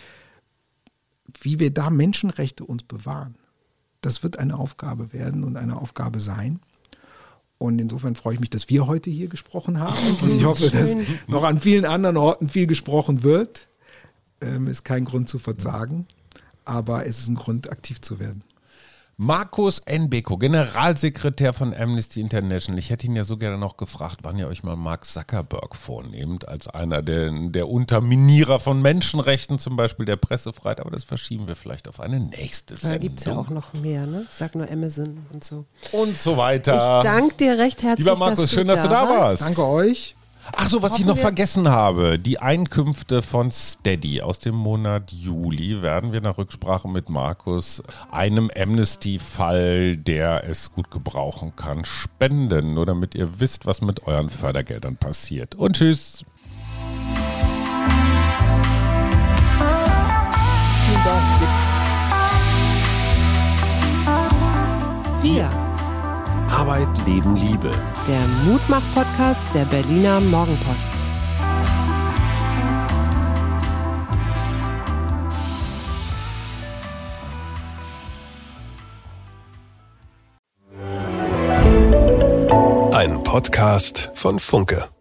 wie wir da Menschenrechte uns bewahren, das wird eine Aufgabe werden und eine Aufgabe sein. Und insofern freue ich mich, dass wir heute hier gesprochen haben. Und ich hoffe, dass noch an vielen anderen Orten viel gesprochen wird. Ähm, ist kein Grund zu verzagen, aber es ist ein Grund, aktiv zu werden. Markus Enbeko, Generalsekretär von Amnesty International. Ich hätte ihn ja so gerne noch gefragt, wann ihr euch mal Mark Zuckerberg vornehmt, als einer der, der Unterminierer von Menschenrechten, zum Beispiel der Pressefreiheit. Aber das verschieben wir vielleicht auf eine nächste Sendung. Da gibt es ja auch noch mehr, ne? Ich sag nur Amazon und so. Und so weiter. Ich danke dir recht herzlich, Lieber Markus, dass schön, du dass du da warst. warst. Danke euch. Ach so, was ich noch vergessen habe, die Einkünfte von Steady aus dem Monat Juli werden wir nach Rücksprache mit Markus einem Amnesty-Fall, der es gut gebrauchen kann, spenden, nur damit ihr wisst, was mit euren Fördergeldern passiert. Und tschüss. Vielen Dank. Wir. Arbeit, Leben, Liebe. Der Mutmach-Podcast der Berliner Morgenpost. Ein Podcast von Funke.